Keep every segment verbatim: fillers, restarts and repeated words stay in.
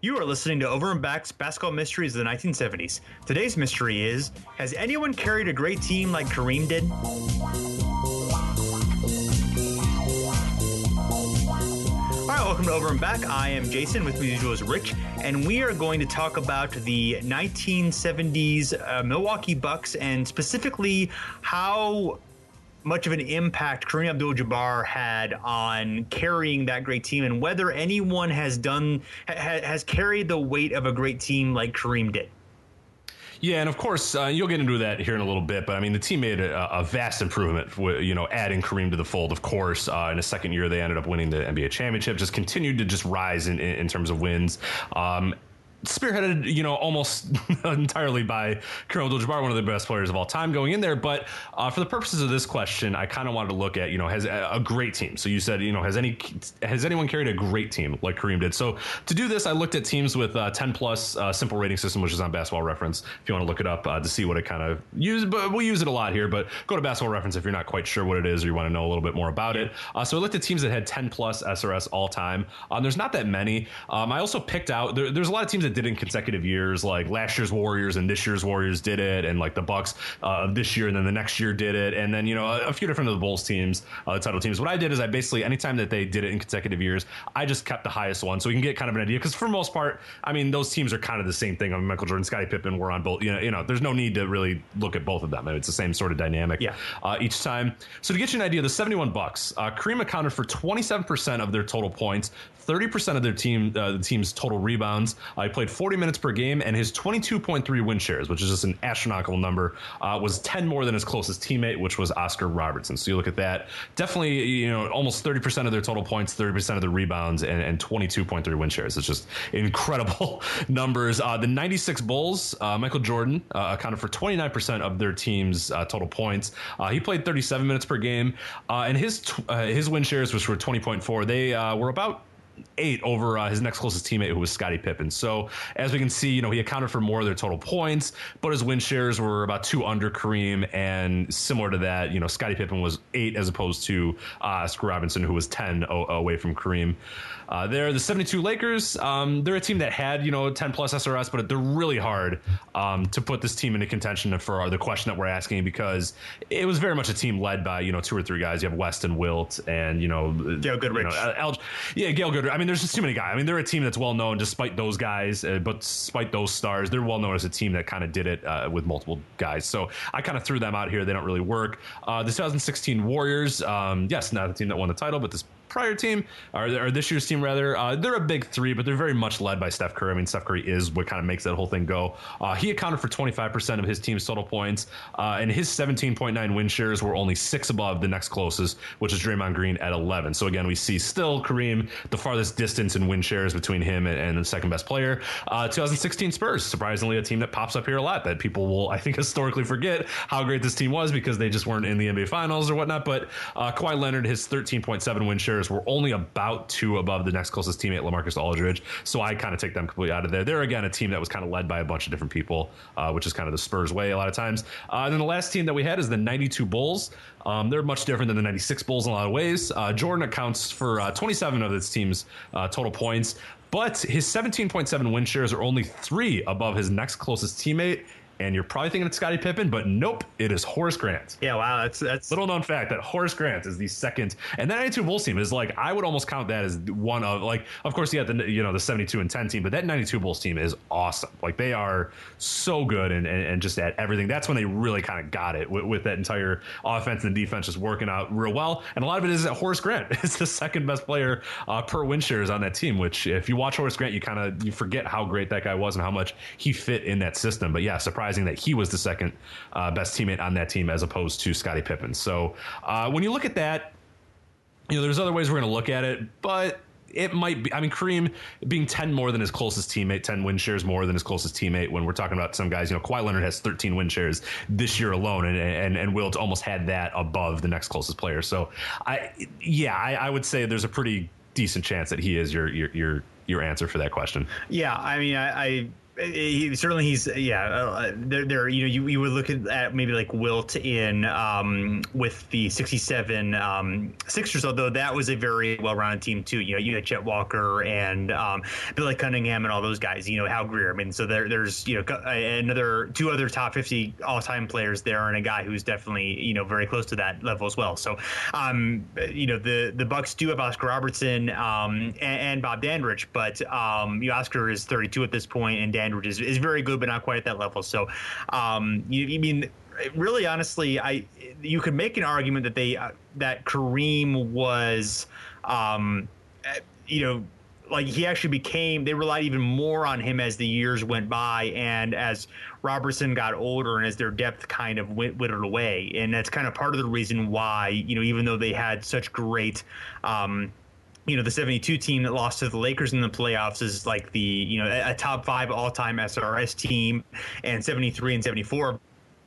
You are listening to Over and Back's Basketball Mysteries of the nineteen seventies. Today's mystery is, has anyone carried a great team like Kareem did? All right, welcome to Over and Back. I am Jason, with me as usual is Rich, and we are going to talk about the nineteen seventies uh, Milwaukee Bucks, and specifically how much of an impact Kareem Abdul-Jabbar had on carrying that great team, and whether anyone has done ha, has carried the weight of a great team like Kareem did. Yeah, and of course, uh, you'll get into that here in a little bit, but I mean, the team made a, a vast improvement, with, you know, adding Kareem to the fold, of course. Uh, in the second year, they ended up winning the N B A championship, just continued to just rise in, in, in terms of wins. Um, Spearheaded, you know, almost entirely by Kareem Abdul-Jabbar, one of the best players of all time, going in there. But uh, for the purposes of this question, I kind of wanted to look at, you know, has a, a great team. So you said, you know, has any has anyone carried a great team like Kareem did? So to do this, I looked at teams with uh, ten plus uh, simple rating system, which is on Basketball Reference. If you want to look it up uh, to see what it kind of uses, but we'll use it a lot here. But go to Basketball Reference if you're not quite sure what it is or you want to know a little bit more about it. Uh, so I looked at teams that had ten plus S R S all time. Um, there's not that many. Um, I also picked out there, there's a lot of teams that did in consecutive years. Years like last year's Warriors and this year's Warriors did it, and like the Bucks uh, this year and then the next year did it, and then you know a, a few different of the Bulls teams, uh, the title teams. What I did is I basically anytime that they did it in consecutive years, I just kept the highest one so we can get kind of an idea, because for the most part, I mean those teams are kind of the same thing. I mean, Michael Jordan, Scottie Pippen were on both. You know, you know, there's no need to really look at both of them. It's the same sort of dynamic yeah. uh, each time. So to get you an idea, the seventy-one Bucks, uh, Kareem accounted for twenty-seven percent of their total points, thirty percent of their team, uh, the team's total rebounds. Uh, he played forty minutes per game, and his twenty-two point three win shares, which is just an astronomical number, uh, was ten more than his closest teammate, which was Oscar Robertson. So you look at that, definitely, you know, almost thirty percent of their total points, thirty percent of the rebounds, and, and twenty-two point three win shares. It's just incredible numbers. Uh, the ninety-six Bulls, uh, Michael Jordan uh, accounted for twenty-nine percent of their team's uh, total points. Uh, he played thirty-seven minutes per game, uh, and his tw- uh, his win shares, which were twenty point four, they uh, were about eight over uh, his next closest teammate, who was Scottie Pippen. So as we can see, you know, he accounted for more of their total points, but his win shares were about two under Kareem, and similar to that, you know, Scottie Pippen was eight as opposed to uh, Oscar Robinson, who was ten o- away from Kareem. Uh, they're the seventy-two Lakers. Um, they're a team that had, you know, ten plus S R S, but they're really hard um, to put this team into contention for the question that we're asking, because it was very much a team led by, you know, two or three guys. You have West and Wilt and, you know, Gail Goodrich. You know, Al- yeah, Gail Goodrich. I mean, there's just too many guys. I mean, they're a team that's well known despite those guys, uh, but despite those stars, they're well known as a team that kind of did it uh, with multiple guys. So I kind of threw them out here. They don't really work. Uh, the twenty sixteen Warriors, um, yes, not the team that won the title, but this prior team, or, or this year's team rather, uh, they're a big three, but they're very much led by Steph Curry. I mean, Steph Curry is what kind of makes that whole thing go. Uh, he accounted for twenty-five percent of his team's total points, uh, and his seventeen point nine win shares were only six above the next closest, which is Draymond Green at eleven. So again, we see still Kareem the farthest distance in win shares between him and, and the second best player. Uh, twenty sixteen Spurs, surprisingly a team that pops up here a lot, that people will, I think, historically forget how great this team was because they just weren't in the N B A Finals or whatnot. But uh, Kawhi Leonard, his thirteen point seven win shares were only about two above the next closest teammate, LaMarcus Aldridge. So I kind of take them completely out of there. They're, again, a team that was kind of led by a bunch of different people, uh, which is kind of the Spurs way a lot of times. Uh, and then the last team that we had is the ninety-two Bulls. Um, they're much different than the ninety-six Bulls in a lot of ways. Uh, Jordan accounts for uh, twenty-seven of this team's uh, total points, but his seventeen point seven win shares are only three above his next closest teammate. And you're probably thinking it's Scottie Pippen, but nope, it is Horace Grant. Yeah, wow, that's that's little known fact that Horace Grant is the second, and that ninety-two Bulls team is like, I would almost count that as one of, like, of course you have the, you know, the seventy-two and ten team, but that ninety-two Bulls team is awesome. Like, they are so good and and, and just at everything. That's when they really kind of got it with, with that entire offense and defense just working out real well. And a lot of it is that Horace Grant is the second best player uh, per win shares on that team. Which, if you watch Horace Grant, you kind of you forget how great that guy was and how much he fit in that system. But yeah, surprising that he was the second uh, best teammate on that team as opposed to Scottie Pippen. So uh, when you look at that, you know, there's other ways we're going to look at it, but it might be, I mean, Kareem being ten more than his closest teammate, ten win shares more than his closest teammate. When we're talking about some guys, you know, Kawhi Leonard has thirteen win shares this year alone, and and, and Wilt almost had that above the next closest player. So I, yeah, I, I would say there's a pretty decent chance that he is your, your, your, your answer for that question. Yeah. I mean, I, I He, certainly he's yeah uh, there there you know you, you would look at, at maybe like Wilt in um with the sixty-seven um Sixers, although that was a very well-rounded team too. You know, you had Chet Walker and um Billy Cunningham and all those guys, you know, Hal Greer. I mean, so there there's you know another two other top fifty all-time players there, and a guy who's definitely you know very close to that level as well. So um you know the the Bucks do have Oscar Robertson um and, and Bob Dandridge, but um you know, Oscar is thirty-two at this point, and Dan Is, is very good, but not quite at that level. So, um, you, you mean really, honestly, I you could make an argument that they uh, that Kareem was, um, you know, like he actually became. They relied even more on him as the years went by, and as Robertson got older, and as their depth kind of went whittled away, and that's kind of part of the reason why you know even though they had such great. Um, You know, the seventy-two team that lost to the Lakers in the playoffs is like the, you know, a top five all-time S R S team, and seventy-three and seventy-four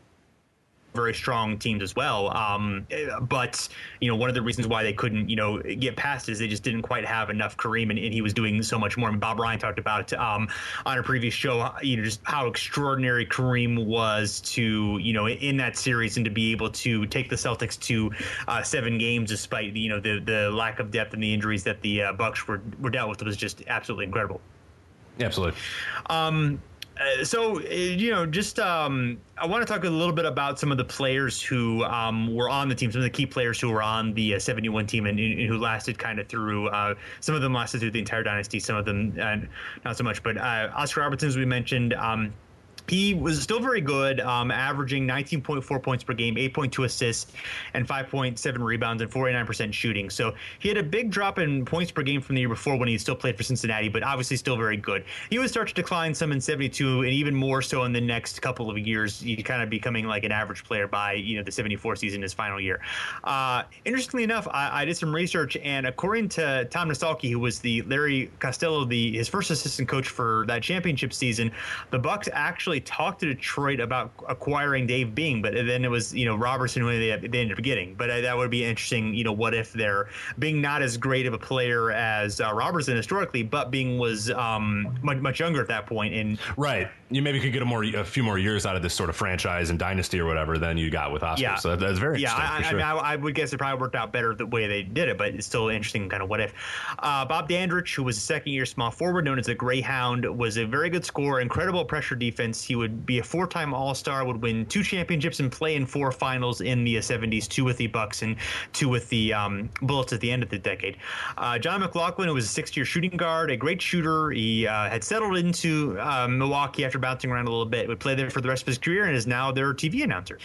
very strong teams as well. Um, but, you know, one of the reasons why they couldn't, you know, get past it is they just didn't quite have enough Kareem, and, and he was doing so much more. I mean, Bob Ryan talked about um, on a previous show, you know, just how extraordinary Kareem was to, you know, in that series, and to be able to take the Celtics to uh, seven games despite, you know, the the lack of depth and the injuries that the uh, Bucks were, were dealt with. It was just absolutely incredible. Absolutely. Um, Uh, so, uh, you know, just um, I want to talk a little bit about some of the players who um, were on the team, some of the key players who were on the uh, seventy-one team, and, and who lasted kind of through, uh, some of them lasted through the entire dynasty, some of them uh, not so much. But uh, Oscar Robertson, as we mentioned, um, he was still very good, um, averaging nineteen point four points per game, eight point two assists, and five point seven rebounds, and forty-nine percent shooting. So he had a big drop in points per game from the year before when he still played for Cincinnati, but obviously still very good. He would start to decline some in seventy-two, and even more so in the next couple of years. He kind of becoming like an average player by you know the seventy-four season, his final year. Uh, interestingly enough, I, I did some research, and according to Tom Nostalki, who was the Larry Costello, the his first assistant coach for that championship season, the Bucks actually talked to Detroit about acquiring Dave Bing, but then it was, you know, Robertson who they, they ended up getting. But uh, that would be interesting, you know, what if they're Bing not as great of a player as uh, Robertson historically, but Bing was um, much, much younger at that point. And right. You maybe could get a more a few more years out of this sort of franchise and dynasty or whatever than you got with Oscar. Yeah. So that's very yeah, interesting. I, for sure. I, mean, I, I would guess it probably worked out better the way they did it, but it's still interesting kind of what if. Uh, Bob Dandridge, who was a second-year small forward known as the Greyhound, was a very good scorer, incredible pressure defense. He would be a four-time All-Star, would win two championships and play in four finals in the seventies, two with the Bucks and two with the um, Bullets at the end of the decade. Uh, John McLaughlin, who was a sixth-year shooting guard, a great shooter. He uh, had settled into uh, Milwaukee after bouncing around a little bit, would play there for the rest of his career, and is now their T V announcer.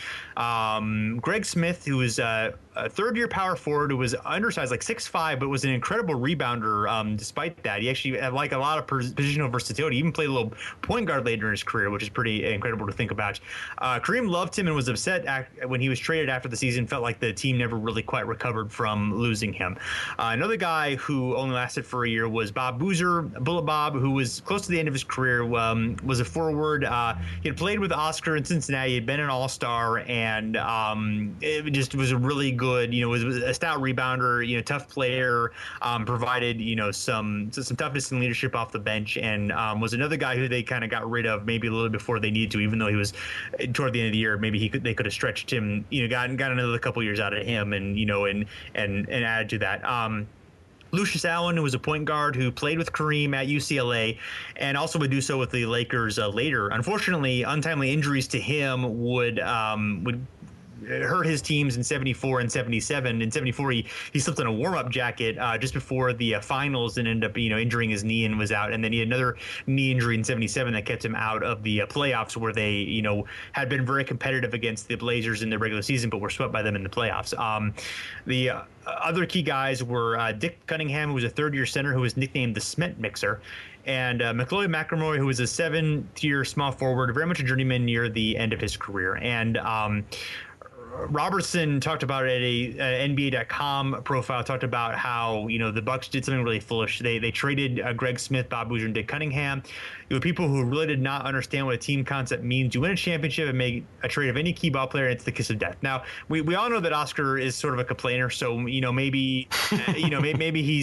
Um, Greg Smith, who was uh, a third-year power forward, who was undersized, like six five, but was an incredible rebounder um, despite that. He actually had like a lot of positional versatility. He even played a little point guard later in his career, which is pretty incredible to think about. Uh, Kareem loved him and was upset act- when he was traded after the season, felt like the team never really quite recovered from losing him. Uh, another guy who only lasted for a year was Bob Boozer, Bullet Bob, who was close to the end of his career, um, was a forward. Uh, he had played with Oscar in Cincinnati, he had been an all-star, and um, it just was a really good, you know, was a stout rebounder, you know, tough player, um, provided, you know, some some toughness and leadership off the bench, and um, was another guy who they kind of got rid of maybe a little before they needed to, even though he was toward the end of the year, maybe he could they could have stretched him, you know, got got another couple years out of him, and you know, and and and added to that. Um, Lucius Allen, who was a point guard who played with Kareem at U C L A and also would do so with the Lakers uh, later. Unfortunately, untimely injuries to him would um, would hurt his teams in seventy-four and seventy-seven. In seventy-four, he, he slipped on a warm-up jacket uh, just before the uh, finals and ended up, you know, injuring his knee and was out. And then he had another knee injury in seventy-seven that kept him out of the uh, playoffs, where they, you know, had been very competitive against the Blazers in the regular season, but were swept by them in the playoffs. Um, the uh, other key guys were uh, Dick Cunningham, who was a third-year center who was nicknamed the Cement Mixer, and uh, McLeod McElroy, who was a seventh-year small forward, very much a journeyman near the end of his career. And um, Robertson talked about it at a, a N B A dot com profile, talked about how, you know, the Bucks did something really foolish. They they traded uh, Greg Smith, Bob Boozer, and Dick Cunningham. You were people who really did not understand what a team concept means. You win a championship and make a trade of any key ball player, and it's the kiss of death. Now, we, we all know that Oscar is sort of a complainer, so, you know, maybe, uh, you know, maybe, maybe he's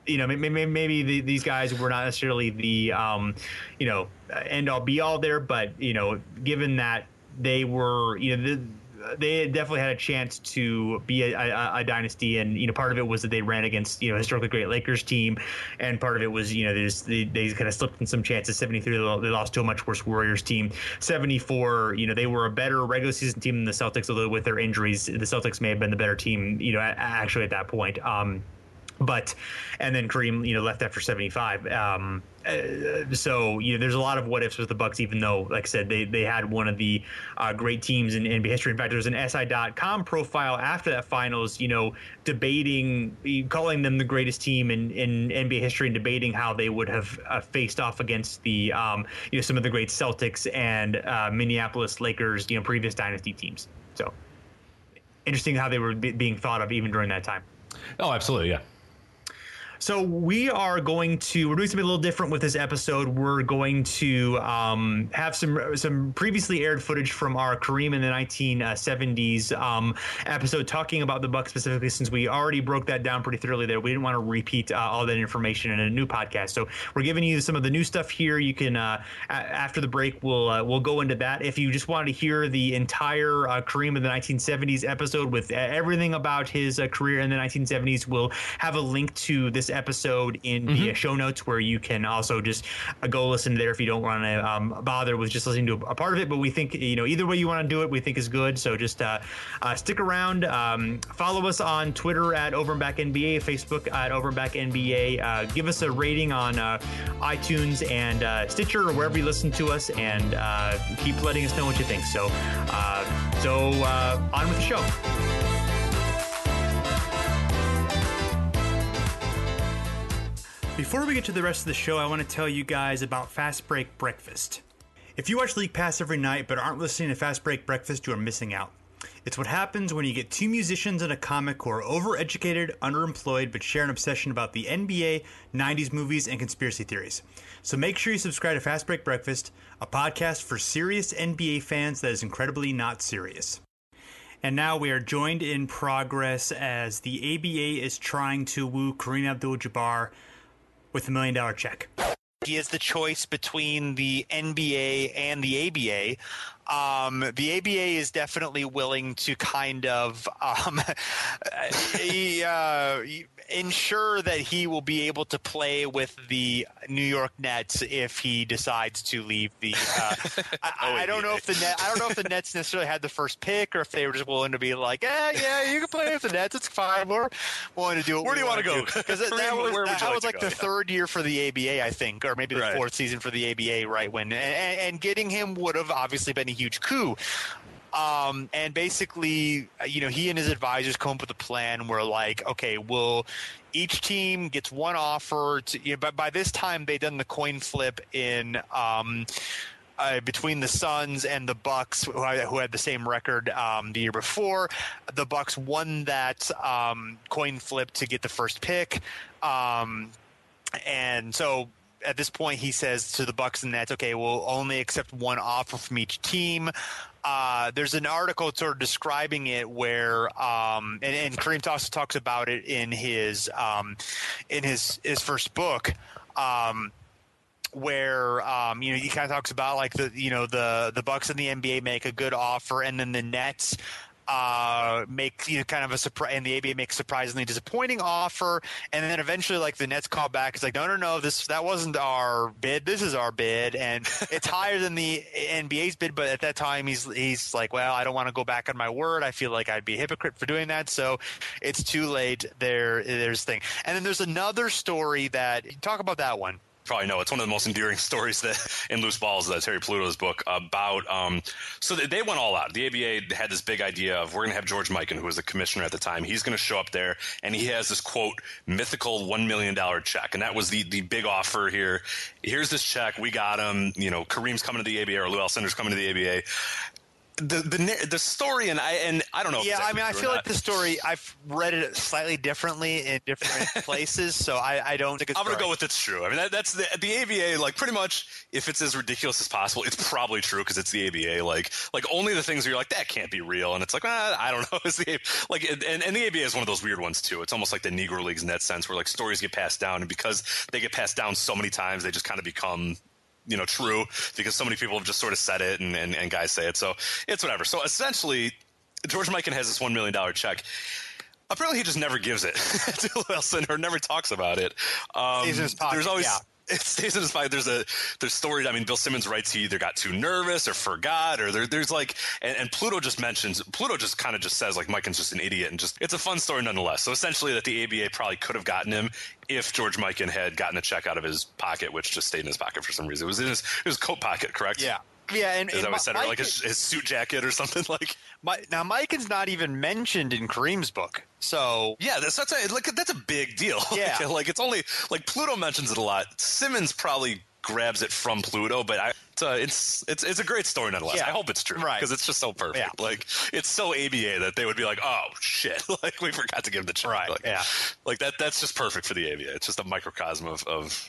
you know, maybe, maybe the, these guys were not necessarily the, um, you know, end all be all there, but, you know, given that they were, you know, the, they definitely had a chance to be a, a, a dynasty, and you know, part of it was that they ran against you know historically great Lakers team, and part of it was you know they just, they, they kind of slipped in some chances. seventy-three, they lost to a much worse Warriors team. seventy-four, you know, they were a better regular season team than the Celtics, although with their injuries, the Celtics may have been the better team, you know, actually at that point. Um, But and then Kareem, you know, left after seventy-five. Um, uh, so you know, there's a lot of what ifs with the Bucks, even though, like I said, they they had one of the uh, great teams in N B A history. In fact, there was an S I dot com profile after that finals, you know, debating, calling them the greatest team in, in N B A history, and debating how they would have uh, faced off against the um, you know some of the great Celtics and uh, Minneapolis Lakers, you know, previous dynasty teams. So interesting how they were be- being thought of even during that time. Oh, absolutely, yeah. So we are going to we're doing something a little different with this episode. We're going to um, have some some previously aired footage from our Kareem in the nineteen seventies um, episode, talking about the Bucks specifically, since we already broke that down pretty thoroughly there. We didn't want to repeat uh, all that information in a new podcast, so we're giving you some of the new stuff here. You can uh, a- after the break we'll uh, we'll go into that. If you just wanted to hear the entire uh, Kareem in the nineteen seventies episode with everything about his uh, career in the nineteen seventies, we'll have a link to this episode in the mm-hmm. show notes, where you can also just uh, go listen there if you don't want to um, bother with just listening to a, a part of it. But we think, you know, either way you want to do it, we think is good. So just uh, uh, stick around. Um, follow us on Twitter at Over and Back N B A, Facebook at Over and Back N B A. Uh, give us a rating on uh, iTunes and uh, Stitcher or wherever you listen to us, and uh, keep letting us know what you think. So, uh, so uh, on with the show. Before we get to the rest of the show, I want to tell you guys about Fast Break Breakfast. If you watch League Pass every night but aren't listening to Fast Break Breakfast, you are missing out. It's what happens when you get two musicians and a comic who are overeducated, underemployed, but share an obsession about the N B A, nineties movies, and conspiracy theories. So make sure you subscribe to Fast Break Breakfast, a podcast for serious N B A fans that is incredibly not serious. And now we are joined in progress as the A B A is trying to woo Kareem Abdul-Jabbar with a million dollar check. He is the choice between the N B A and the A B A. Um, the A B A is definitely willing to kind of um, he, uh, ensure that he will be able to play with the New York Nets if he decides to leave the. Uh, I, I don't know if the Net, I don't know if the Nets necessarily had the first pick, or if they were just willing to be like, eh, yeah, you can play with the Nets. It's fine. We're willing to do it. Where do you want to go? Because that, that was, Where would you that like was like go? the Yeah. third year for the A B A, I think, or maybe the Right. fourth season for the A B A, right when and, and getting him would have obviously been a huge coup. Um, and basically, you know, he and his advisors come up with a plan where, like, okay, we'll each team gets one offer. To, you know, but by this time, they'd done the coin flip in um, uh, between the Suns and the Bucks, who had, who had the same record um, the year before. The Bucks won that um, coin flip to get the first pick, um, and so. At this point, he says to the Bucks and Nets, okay, we'll only accept one offer from each team. Uh, there's an article sort of describing it where, um, and, and Kareem also talks about it in his um, in his his first book, um, where um, you know he kind of talks about like the you know the the Bucks and the N B A make a good offer, and then the Nets uh make you know kind of a surprise, and the A B A makes a surprisingly disappointing offer, and then eventually like the Nets call back. It's like, no no no this that wasn't our bid, this is our bid, and it's higher than the N B A's bid, but at that time he's he's like, well, I don't want to go back on my word, I feel like I'd be a hypocrite for doing that, so it's too late. There there's thing. And then there's another story that talk about that one. Probably know it's one of the most endearing stories that in Loose Balls, uh, Terry Pluto's book, about um so they, they went all out. The A B A had this big idea of, we're going to have George Mikan, who was the commissioner at the time. He's going to show up there, and he has this, quote, mythical one million dollars check, and that was the the big offer here. Here's this check, we got him, you know, Kareem's coming to the A B A, or Lou Alcindor's coming to the A B A. the the the story, and I and I don't know. If yeah, it's I mean, I true or feel not. like the story. I've read it slightly differently in different places, so I, I don't think it's. I'm gonna correct. go with it's true. I mean, that, that's the the A B A. Like, pretty much, if it's as ridiculous as possible, it's probably true because it's the A B A. Like, like only the things where you're like, that can't be real, and it's like, ah, I don't know. It's the like, and, and the A B A is one of those weird ones too. It's almost like the Negro Leagues in that sense, where like stories get passed down, and because they get passed down so many times, they just kind of become, you know, true because so many people have just sort of said it, and, and, and guys say it. So it's whatever. So essentially, George Mikan has this one million dollar check. Apparently, he just never gives it to Wilson or never talks about it. Um, Stays in his pocket, there's always yeah. It stays in his pocket. There's a there's stories. I mean, Bill Simmons writes he either got too nervous or forgot, or there, there's like, and, and Pluto just mentions Pluto just kind of just says like Mikan's just an idiot, and just it's a fun story nonetheless. So essentially, that the A B A probably could have gotten him if George Mikan had gotten a check out of his pocket, which just stayed in his pocket for some reason. It was in his his coat pocket, correct? Yeah. Yeah, and, Is and that what I said? Or Mike, like his, his suit jacket or something like? My, now, Mikan's not even mentioned in Kareem's book, so Yeah, that's that's a, like that's a big deal. Yeah. like, like it's only like Pluto mentions it a lot. Simmons probably grabs it from Pluto, but I, it's, uh, it's it's it's a great story nonetheless. Yeah. I hope it's true Right. because it's just so perfect. Yeah. Like it's so A B A that they would be like, oh shit, like we forgot to give him the check. Right, Like, yeah. like that that's just perfect for the A B A. It's just a microcosm of. of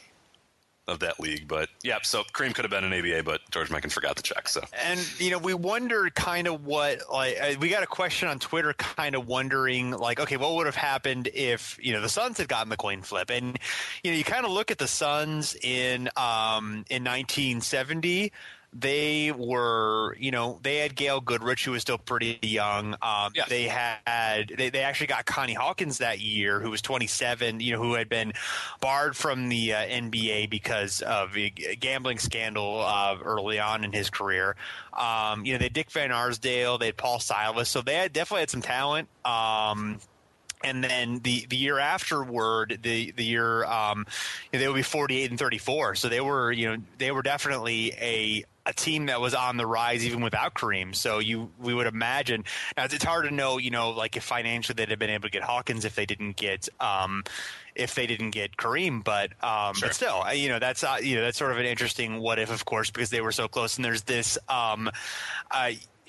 of that league, but yeah, so Kareem could have been an A B A, but George Mikan forgot the check. So, and you know, we wonder kind of what like uh, we got a question on Twitter, kind of wondering like, okay, what would have happened if you know the Suns had gotten the coin flip? And you know, you kind of look at the Suns in um, in nineteen seventy. They were, you know, they had Gail Goodrich, who was still pretty young. Um, Yes. They had, they, they actually got Connie Hawkins that year, who was twenty-seven, you know, who had been barred from the uh, N B A because of a gambling scandal uh, early on in his career. Um, you know, they had Dick Van Arsdale, they had Paul Silas, so they had definitely had some talent. Um, And then the, the year afterward, the the year um, you know, they would be forty-eight and thirty-four. So they were, you know, they were definitely a a team that was on the rise even without Kareem. So you we would imagine now it's hard to know, you know, like if financially they'd have been able to get Hawkins if they didn't get um, if they didn't get Kareem, but um, Sure. but still, I- you know, that's uh, you know that's sort of an interesting what if, of course, because they were so close. And there's this. Um, uh,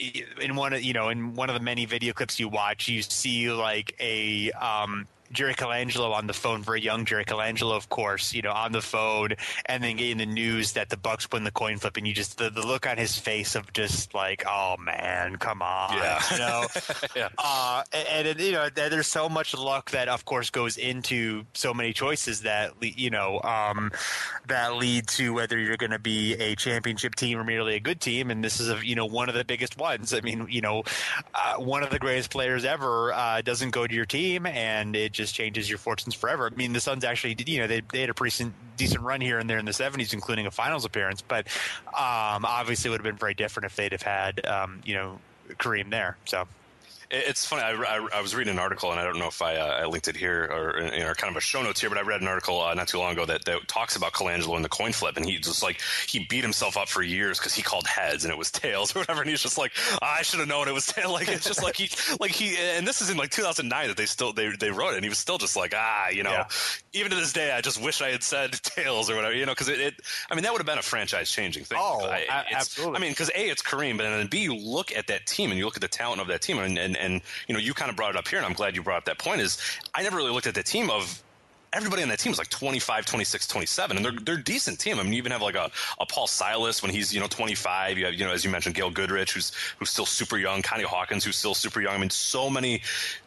in one of you know in one of the many video clips you watch, you see like a um, Jerry Colangelo on the phone, very young Jerry Colangelo, of course, you know, on the phone, and then getting the news that the Bucks win the coin flip, and you just the, the look on his face of just like, oh man, come on, Yeah. you know, yeah. uh, and, and you know, there's so much luck that, of course, goes into so many choices that you know um, that lead to whether you're going to be a championship team or merely a good team, and this is a, you know one of the biggest ones. I mean, you know, uh, one of the greatest players ever uh, doesn't go to your team, and it just changes your fortunes forever. I mean, the Suns actually did, you know, they, they had a pretty decent, decent run here and there in the seventies, including a finals appearance, but um, obviously it would have been very different if they'd have had, um, you know, Kareem there. So. It's funny. I, I, I was reading an article, and I don't know if I, uh, I linked it here or in, in our kind of a show notes here, but I read an article uh, not too long ago that, that talks about Colangelo and the coin flip, and he just like he beat himself up for years because he called heads and it was tails or whatever, and he's just like, oh, I should have known it was tails. Like it's just like he like he, and this is in like two thousand nine that they still they they wrote it, and he was still just like, ah, you know, Yeah. even to this day, I just wish I had said tails or whatever, you know, because it, it, I mean, that would have been a franchise changing thing. Oh, I, a- it's- absolutely. I mean, because A, it's Kareem, but then B, you look at that team and you look at the talent of that team, and and, and you know, you kind of brought it up here, and I'm glad you brought up that point, is I never really looked at the team of everybody on that team is like twenty-five, twenty-six, twenty-seven, and they're they're a decent team. I mean, you even have like a, a Paul Silas when he's, you know, twenty-five. You have, you know, as you mentioned, Gail Goodrich, who's who's still super young, Connie Hawkins, who's still super young. I mean, so many,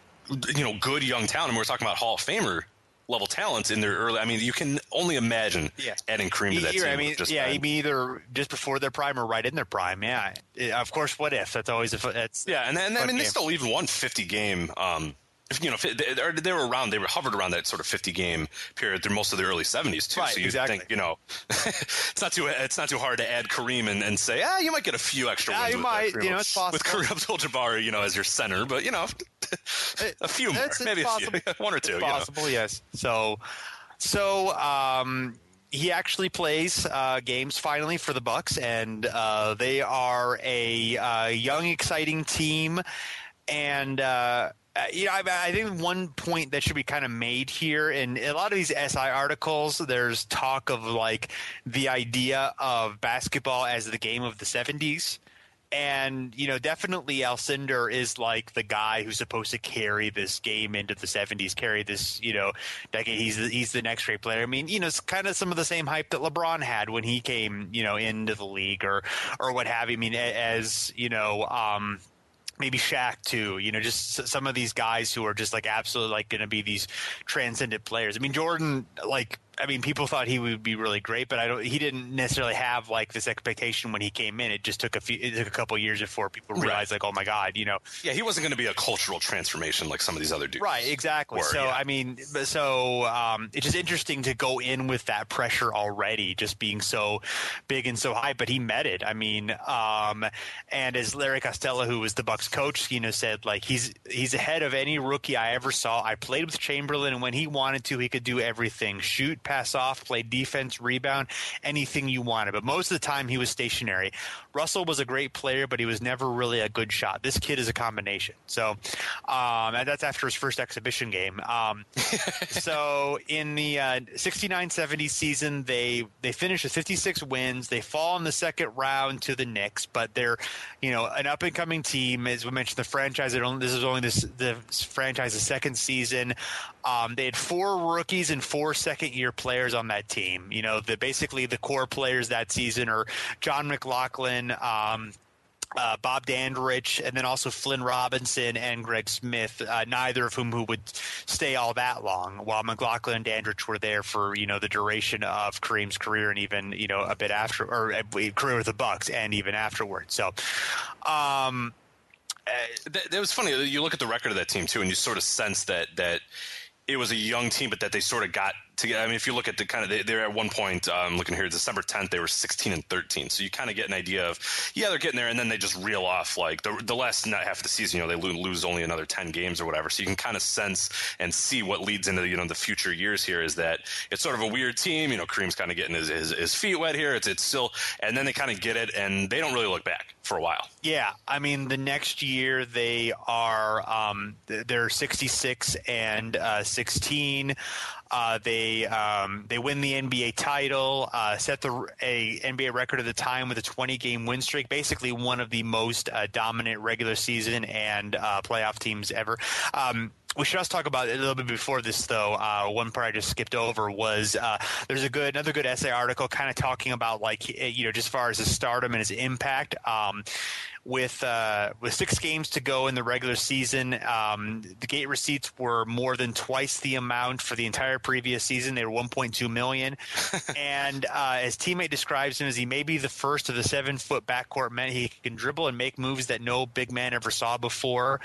you know, good young talent. And we're talking about Hall of Famer level talents in their early. I mean, you can only imagine Yeah. adding Kareem to that Either- team. I mean, just yeah, been- you mean either just before their prime or right in their prime. Yeah, Uh, of course. What if? That's always a. fu- That's Yeah, and, and I fun mean, they game. still even won fifty game. Um, if, you know, fi- they, they they were around. They were hovered around that sort of fifty game period through most of the early seventies too. Right, so you exactly. think, you know, it's not too it's not too hard to add Kareem and, and say, ah, you might get a few extra Yeah, wins you with, might, uh, you know, it's with possible. Kareem Abdul-Jabbar, you know, as your center, but you know, a few more, It's- it's maybe possible. a few, one or two. It's You know. possible, yes. So, so um, he actually plays uh, games finally for the Bucks, and uh, they are a uh, young, exciting team. And uh, uh, you know, I, I think one point that should be kind of made here in a lot of these S I articles, there's talk of like the idea of basketball as the game of the seventies. And, you know, definitely Alcindor is like the guy who's supposed to carry this game into the seventies, carry this, you know, decade. He's the, he's the next great player. I mean, you know, it's kind of some of the same hype that LeBron had when he came, you know, into the league or, or what have you. I mean, as, you know, um, maybe Shaq too, you know, just some of these guys who are just like absolutely like going to be these transcendent players. I mean, Jordan, like, I mean, people thought he would be really great, but I don't. He didn't necessarily have like this expectation when he came in. It just took a few. It took a couple of years before people realized, right. like, oh my God, you know. Yeah, he wasn't going to be a cultural transformation like some of these other dudes. Right, exactly. Were, so yeah. I mean, so um, it's just interesting to go in with that pressure already, just being so big and so high. But he met it. I mean, um, and as Larry Costello, who was the Bucks coach, you know, said like he's he's ahead of any rookie I ever saw. I played with Chamberlain, and when he wanted to, he could do everything: shoot, pass off, play defense, rebound, anything you wanted. But most of the time he was stationary. Russell was a great player, but he was never really a good shot. This kid is a combination. So um, and that's after his first exhibition game. Um, so in the uh, sixty-nine seventy season, they they finished with fifty-six wins. They fall in the second round to the Knicks, but they're, you know, an up-and-coming team. As we mentioned, the franchise, this is only this, the franchise's second season. Um, they had four rookies and four second-year players on that team. You know, the basically the core players that season are John McLaughlin, um, uh, Bob Dandridge, and then also Flynn Robinson and Greg Smith, uh, neither of whom who would stay all that long, while McLaughlin and Dandridge were there for, you know, the duration of Kareem's career and even, you know, a bit after, or uh, career with the Bucks and even afterwards. So, um, That, that was funny. You look at the record of that team too, and you sort of sense that that it was a young team, but that they sort of got together. I mean, if you look at the kind of, they, they're at one point, um, looking here, December tenth, they were sixteen and thirteen. So you kind of get an idea of, yeah, they're getting there, and then they just reel off like the the last half of the season. You know, they lose only another ten games or whatever. So you can kind of sense and see what leads into, you know, the future years here is that it's sort of a weird team. You know, Kareem's kind of getting his, his his feet wet here. It's it's still, and then they kind of get it, and they don't really look back for a while. Yeah, I mean, the next year they are um, they're sixty-six and uh, sixteen. Uh, they um, they win the N B A title, uh, set the a N B A record at the time with a twenty game win streak. Basically, one of the most uh, dominant regular season and uh, playoff teams ever. Um, We should also talk about it a little bit before this, though. Uh, one part I just skipped over was uh, there's a good another good essay article kind of talking about, like, you know, just as far as his stardom and his impact. Um, with uh, with six games to go in the regular season, um, the gate receipts were more than twice the amount for the entire previous season. They were one point two million dollars. And uh, his teammate describes him as he may be the first of the seven-foot backcourt men. He can dribble and make moves that no big man ever saw before.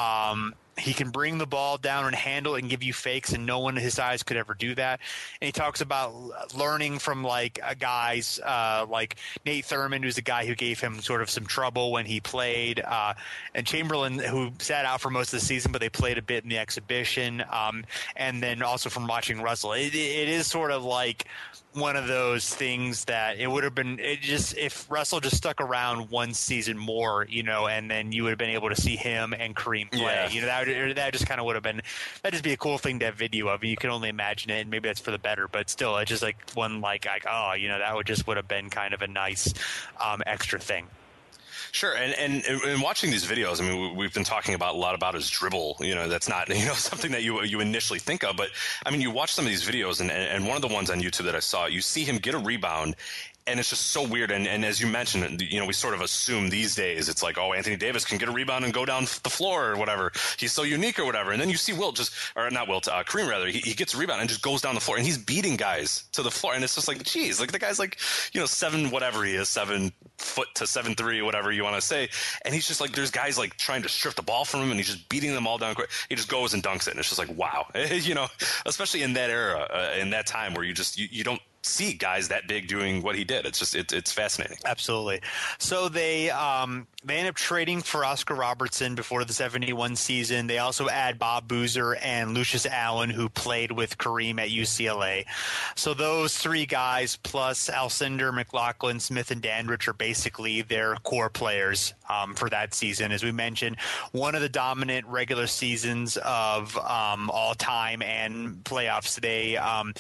Um He can bring the ball down and handle it and give you fakes, and no one his size could ever do that. And he talks about learning from like uh, guys uh, like Nate Thurmond, who's the guy who gave him sort of some trouble when he played, uh, and Chamberlain, who sat out for most of the season, but they played a bit in the exhibition. Um, and then also from watching Russell, it, it is sort of like one of those things that it would have been it just if Russell just stuck around one season more, you know, and then you would have been able to see him and Kareem play. Yeah. You know, that would, that just kind of would have been that'd just be a cool thing to have video of. You can only imagine it, and maybe that's for the better, but still, it's just like one like like oh, you know, that would just would have been kind of a nice um, extra thing. Sure, and, and and watching these videos, I mean, we've been talking about a lot about his dribble. You know, that's not, you know, something that you you initially think of, but I mean, you watch some of these videos, and and one of the ones on YouTube that I saw, you see him get a rebound. And it's just so weird. And, and as you mentioned, you know, we sort of assume these days it's like, oh, Anthony Davis can get a rebound and go down the floor or whatever. He's so unique or whatever. And then you see Wilt just, or not Wilt, uh, Kareem rather, he, he gets a rebound and just goes down the floor and he's beating guys to the floor. And it's just like, geez, like the guy's like, you know, seven, whatever he is, seven foot to seven, three, whatever you want to say. And he's just like, there's guys like trying to strip the ball from him and he's just beating them all down. He just goes and dunks it. And it's just like, wow, you know, especially in that era, uh, in that time where you just, you, you don't see guys that big doing what he did. It's just it, it's fascinating. Absolutely. So they um, they end up trading for Oscar Robertson before the seventy-one season. They also add Bob Boozer and Lucius Allen, who played with Kareem at U C L A. So those three guys plus Alcindor, McLaughlin, Smith, and Dandridge are basically their core players um, for that season. As we mentioned, one of the dominant regular seasons of um, all time and playoffs. They um,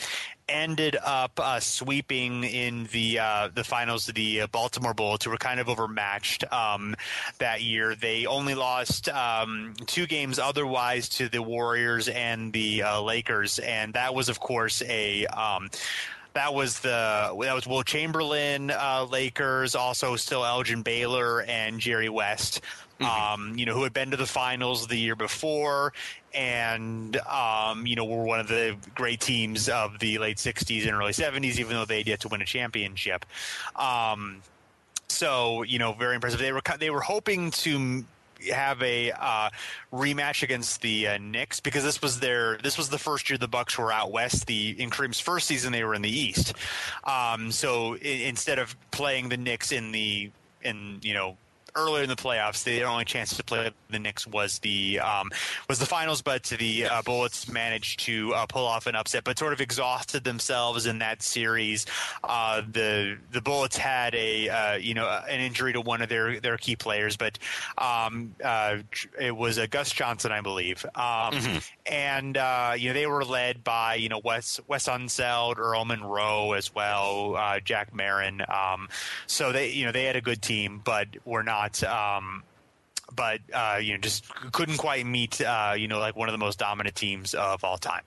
ended up uh, sweeping in the uh, the finals of the uh, Baltimore Bullets, who were kind of overmatched um, that year. They only lost um, two games otherwise to the Warriors and the uh, Lakers, and that was, of course, a um, that was the that was Will Chamberlain uh, Lakers, also still Elgin Baylor and Jerry West. Um, you know, who had been to the finals the year before and, um, you know, were one of the great teams of the late sixties and early seventies, even though they had yet to win a championship. Um, so, you know, very impressive. They were, they were hoping to have a uh, rematch against the uh, Knicks because this was their this was the first year the Bucks were out west. The in Kareem's first season, they were in the East. Um, so I- instead of playing the Knicks in the, in, you know, earlier in the playoffs, their only chance to play the Knicks was the um, was the finals, but the uh, Bullets managed to uh, pull off an upset, but sort of exhausted themselves in that series. Uh, the the Bullets had a uh, you know an injury to one of their, their key players, but um, uh, it was uh, Gus Johnson, I believe, um, mm-hmm. and uh, you know they were led by you know Wes Wes Unseld, Earl Monroe as well, uh, Jack Marin. Um, so they you know they had a good team, but were not. Um, but uh, you know, just couldn't quite meet uh, you know like one of the most dominant teams of all time.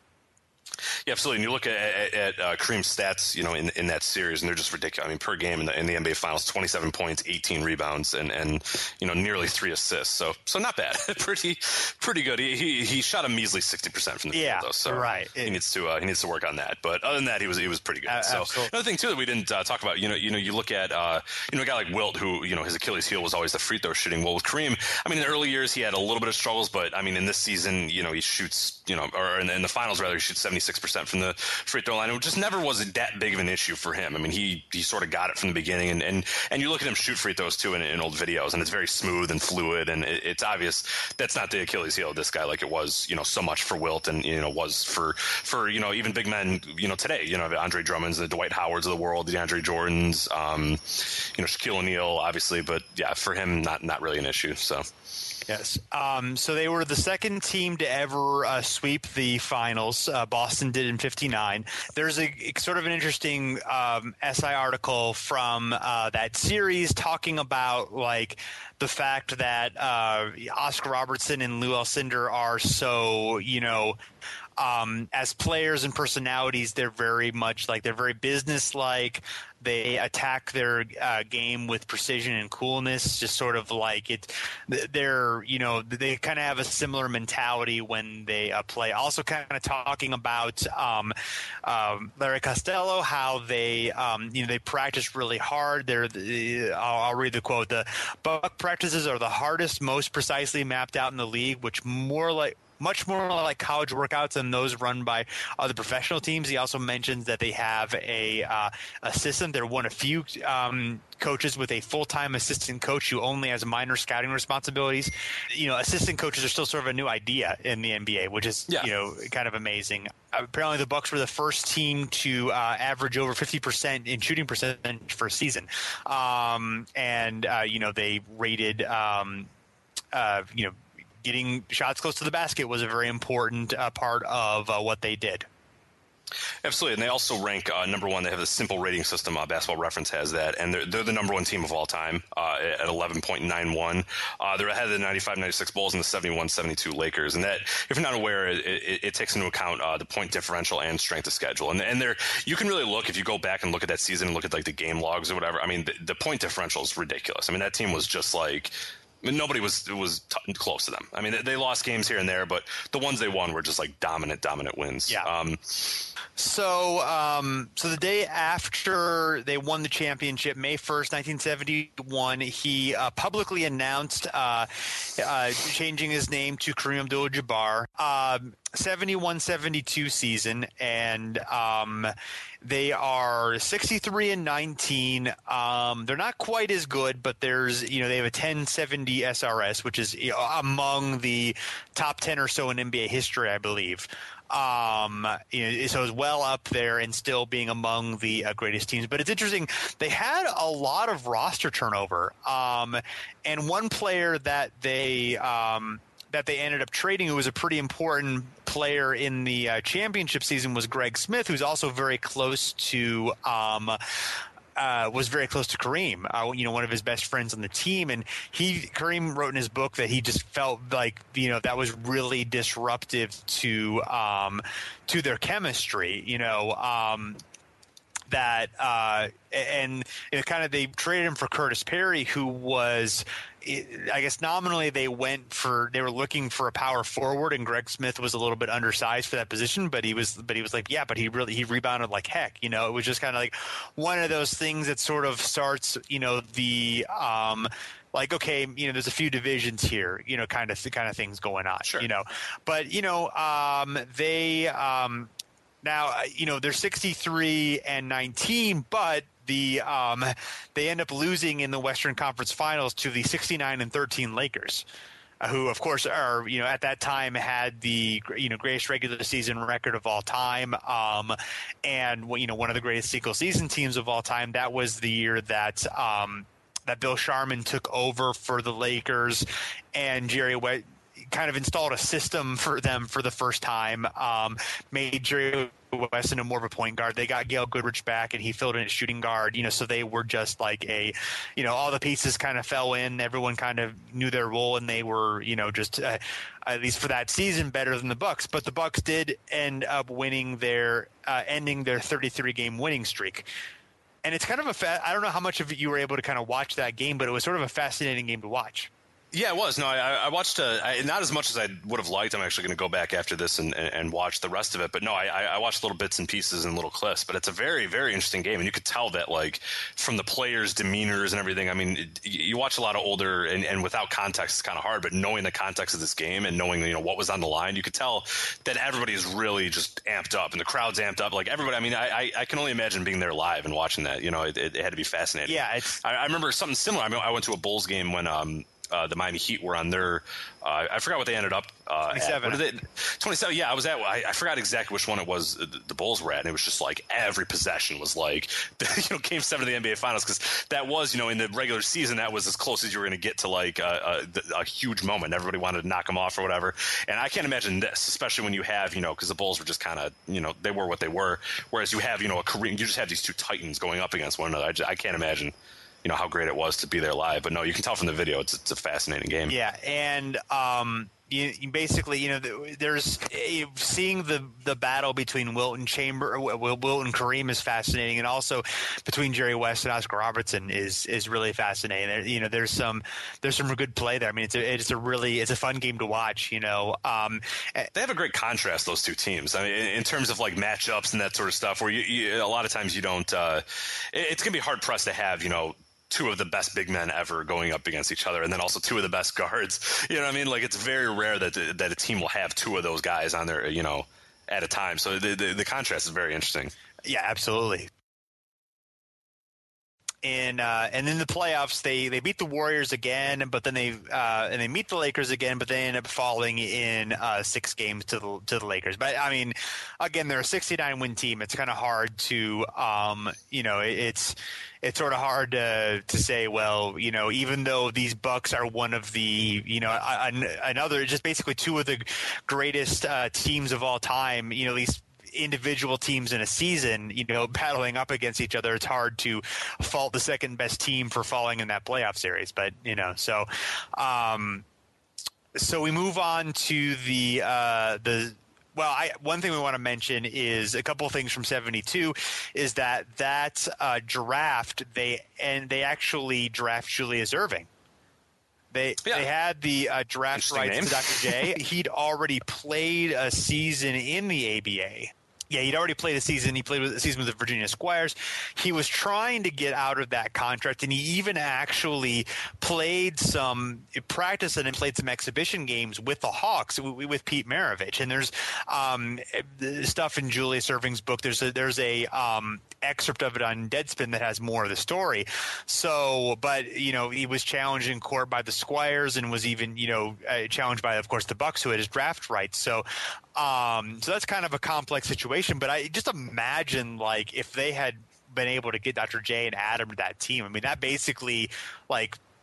Yeah, absolutely. And you look at, at, at uh, Kareem's stats, you know, in in that series, and they're just ridiculous. I mean, per game in the, in the N B A Finals, twenty-seven points, eighteen rebounds, and, and you know, nearly three assists. So so not bad. pretty pretty good. He, he he shot a measly sixty percent from the yeah, field, though. So right. he needs to uh, he needs to work on that. But other than that, he was he was pretty good. Uh, so absolutely. Another thing too that we didn't uh, talk about, you know, you know, you look at uh, you know a guy like Wilt, who you know his Achilles heel was always the free throw shooting. Well, with Kareem, I mean, in the early years he had a little bit of struggles, but I mean, in this season, you know, he shoots, you know, or in the, in the finals rather, he shoots seventy-six percent from the free throw line. It just never was that big of an issue for him. I mean, he he sort of got it from the beginning, and and, and you look at him shoot free throws too in, in old videos, and it's very smooth and fluid, and it, it's obvious that's not the Achilles heel of this guy like it was, you know, so much for Wilt, and you know was for for you know even big men, you know, today, you know, Andre Drummond's, the Dwight Howards of the world, the DeAndre Jordans, um, you know, Shaquille O'Neal, obviously, but yeah, for him, not not really an issue. So. Yes. Um, so they were the second team to ever uh, sweep the finals. Uh, Boston did in fifty-nine. There's a sort of an interesting um, S I article from uh, that series talking about like the fact that uh, Oscar Robertson and Lou Alcindor are so, you know, Um, as players and personalities, they're very much like they're very business-like. They attack their uh, game with precision and coolness, just sort of like it. They're, you know, they kind of have a similar mentality when they uh, play. Also, kind of talking about um, um, Larry Costello, how they, um, you know, they practice really hard. They're, the, I'll, I'll read the quote: "The Buck practices are the hardest, most precisely mapped out in the league, which more like." Much more like college workouts than those run by other professional teams." He also mentions that they have a uh, assistant. They're one of few um, coaches with a full-time assistant coach who only has minor scouting responsibilities. You know, assistant coaches are still sort of a new idea in the N B A, which is, yeah. you know, kind of amazing. Uh, apparently the Bucks were the first team to uh, average over fifty percent in shooting percentage for a season. Um, and, uh, you know, they rated, um, uh, you know, getting shots close to the basket was a very important uh, part of uh, what they did. Absolutely, and they also rank uh, number one. They have a simple rating system. Uh, Basketball Reference has that, and they're, they're the number one team of all time uh, at eleven point nine one. Uh, they're ahead of the ninety-five ninety-six Bulls and the seventy-one seventy-two Lakers. And that, if you're not aware, it, it, it takes into account uh, the point differential and strength of schedule. And and there, you can really look, if you go back and look at that season and look at like the game logs or whatever. I mean, the, the point differential is ridiculous. I mean, that team was just like. I mean, nobody was was t- close to them. I mean, they, they lost games here and there, but the ones they won were just like dominant, dominant wins. Yeah. Um, so, um, so the day after they won the championship, May first, nineteen seventy-one, he uh, publicly announced uh, uh, changing his name to Kareem Abdul-Jabbar. Um, seventy-one seventy-two season, and um, they are sixty-three and nineteen. Um, they're not quite as good, but there's, you know, they have a ten seventy S R S, which is, you know, among the top ten or so in N B A history, I believe. Um, you know, so it's well up there and still being among the uh, greatest teams. But it's interesting, they had a lot of roster turnover. Um, and one player that they um, that they ended up trading, who was a pretty important player in the uh, championship season was Greg Smith, who's also very close to. Um, Uh, was very close to Kareem, uh, you know, one of his best friends on the team. And he, Kareem wrote in his book that he just felt like, you know, that was really disruptive to, um, to their chemistry, you know, um, that, uh, and you know, kind of they traded him for Curtis Perry, who was, I guess nominally they went for, they were looking for a power forward, and Greg Smith was a little bit undersized for that position, but he was, but he was like, yeah, but he really, he rebounded like heck, you know. It was just kind of like one of those things that sort of starts, you know, the, um, like, okay, you know, there's a few divisions here, you know, kind of, kind of things going on, sure. you know, but, you know, um, they, um, now, you know, they're sixty-three and nineteen, but the um, they end up losing in the Western Conference Finals to the sixty-nine and thirteen Lakers, uh, who, of course, are, you know, at that time had the, you know, greatest regular season record of all time, um, and, you know, one of the greatest single season teams of all time. That was the year that um, that Bill Sharman took over for the Lakers, and Jerry West kind of installed a system for them for the first time, um, made Jerry West into more of a point guard. They got Gail Goodrich back, and he filled in at shooting guard, you know, so they were just like a, you know, all the pieces kind of fell in. Everyone kind of knew their role, and they were, you know, just uh, at least for that season better than the Bucks. But the Bucks did end up winning their, uh, ending their thirty-three game winning streak. And it's kind of a, fa- I don't know how much of it you were able to kind of watch that game, but it was sort of a fascinating game to watch. Yeah, it was. No, I, I watched uh, I, not as much as I would have liked. I'm actually going to go back after this and, and, and watch the rest of it. But no, I, I watched little bits and pieces and little clips. But it's a very, very interesting game, and you could tell that, like, from the players' demeanors and everything. I mean, it, you watch a lot of older, and, and without context, it's kind of hard. But knowing the context of this game and knowing, you know, what was on the line, you could tell that everybody is really just amped up, and the crowd's amped up. Like everybody. I mean, I, I, I can only imagine being there live and watching that. You know, it, it, it had to be fascinating. Yeah, it's. I, I remember something similar. I mean, I went to a Bulls game when. Um, Uh, the Miami Heat were on their, uh, I forgot what they ended up uh, twenty-seven. at. What did they, twenty-seven, yeah, I was at, I, I forgot exactly which one it was the, the Bulls were at, and it was just like every possession was like, you know, game seven of the N B A Finals, because that was, you know, in the regular season, that was as close as you were going to get to like a, a, a huge moment. Everybody wanted to knock them off or whatever. And I can't imagine this, especially when you have, you know, because the Bulls were just kind of, you know, they were what they were, whereas you have, you know, a Kareem, you just have these two titans going up against one another. I, just, I can't imagine. You know how great it was to be there live, but no, you can tell from the video it's it's a fascinating game. Yeah, and um, you, you basically, you know, there's seeing the the battle between Wilt and Chamber, Wilt and Kareem is fascinating, and also between Jerry West and Oscar Robertson is is really fascinating. There, you know, there's some there's some good play there. I mean, it's a it's a really it's a fun game to watch. You know, um, they have a great contrast, those two teams. I mean, in, in terms of like matchups and that sort of stuff, where you, you a lot of times you don't. Uh, it, it's gonna be hard pressed to have, you know, two of the best big men ever going up against each other, and then also two of the best guards. You know what I mean? Like, it's very rare that that a team will have two of those guys on there, you know, at a time. So the the, the contrast is very interesting. Yeah, absolutely. And uh, and in the playoffs, they, they beat the Warriors again, but then they uh, and they meet the Lakers again, but they end up falling in uh, six games to the to the Lakers. But I mean, again, they're a sixty-nine win team. It's kind of hard to um, you know, it, it's it's sort of hard to to say, well, you know, even though these Bucks are one of the, you know, another, just basically two of the greatest uh, teams of all time, you know, at least individual teams in a season, you know, battling up against each other, it's hard to fault the second best team for falling in that playoff series. But, you know, so um, so we move on to the uh, the well, I, one thing we want to mention is a couple of things from seventy-two is that that uh, draft, they and they actually draft Julius Erving. They yeah. they had the uh, draft rights name. to Doctor J. He'd already played a season in the A B A. Yeah, he'd already played a season. He played with a season with the Virginia Squires. He was trying to get out of that contract, and he even actually played some practice and played some exhibition games with the Hawks with Pete Maravich. And there's um, stuff in Julius Erving's book. There's a, there's a um, excerpt of it on Deadspin that has more of the story. So, but you know, he was challenged in court by the Squires and was even, you know, uh, challenged by, of course, the Bucks, who had his draft rights. So, um, so that's kind of a complex situation. But I just imagine, like, if they had been able to get Doctor J and add him to that team. I mean, that basically, like,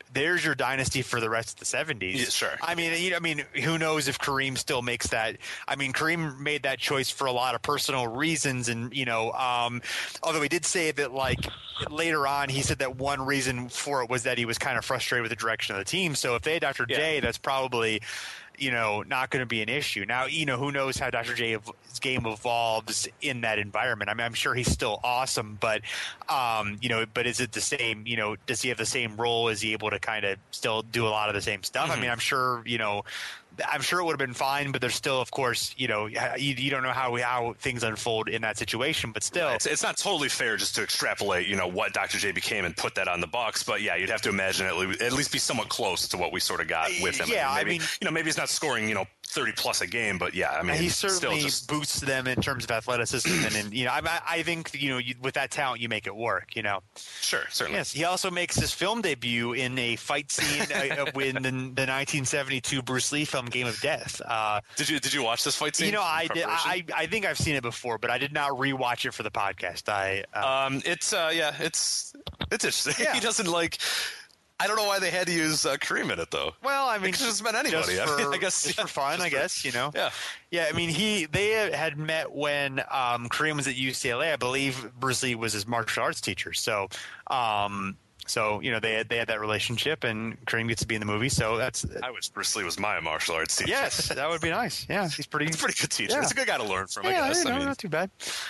there's your dynasty for the rest of the seventies. Yeah, sure. I mean, you know, I mean, who knows if Kareem still makes that? I mean, Kareem made that choice for a lot of personal reasons, and you know, um, although he did say that, like later on, he said that one reason for it was that he was kind of frustrated with the direction of the team. So if they had Doctor Yeah. J, that's probably, you know, not going to be an issue. Now, you know, who knows how Doctor J's game evolves in that environment. I mean, I'm sure he's still awesome, but, um, you know, but is it the same, you know, does he have the same role? Is he able to kind of still do a lot of the same stuff? Mm-hmm. I mean, I'm sure, you know, I'm sure it would have been fine, but there's still, of course, you know, you, you don't know how how things unfold in that situation, but still. It's, it's not totally fair just to extrapolate, you know, what Doctor J became and put that on the Bucks, but yeah, you'd have to imagine at least, at least be somewhat close to what we sort of got with him. Yeah, I mean, maybe, I mean- you know, maybe he's not scoring, you know, thirty plus a game, but yeah, I mean, He still certainly just, boosts them in terms of athleticism, and, and you know, I, I think you know, you, with that talent, you make it work. You know. sure, certainly. Yes, he also makes his film debut in a fight scene uh, with the, the nineteen seventy-two Bruce Lee film Game of Death. Uh, Did you did you watch this fight scene? you know, in I did. preparation? I, I think I've seen it before, but I did not rewatch it for the podcast. I uh, Um, it's uh, yeah, it's it's interesting. Yeah. He doesn't like. I don't know why they had to use uh, Kareem in it though. well, I mean, It could have just been anybody. just I mean, for, I guess just yeah, for fun. just I for- guess you know. Yeah. Yeah, I mean, he they had met when um, Kareem was at U C L A. I believe Bruce Lee was his martial arts teacher. So, um, so you know, they had they had that relationship, and Kareem gets to be in the movie. So that's I wish Bruce Lee was my martial arts teacher. yes, that would be nice. Yeah, he's pretty. He's a pretty good teacher. Yeah. He's a good guy to learn from. Yeah, I guess. you know, I mean, not too bad.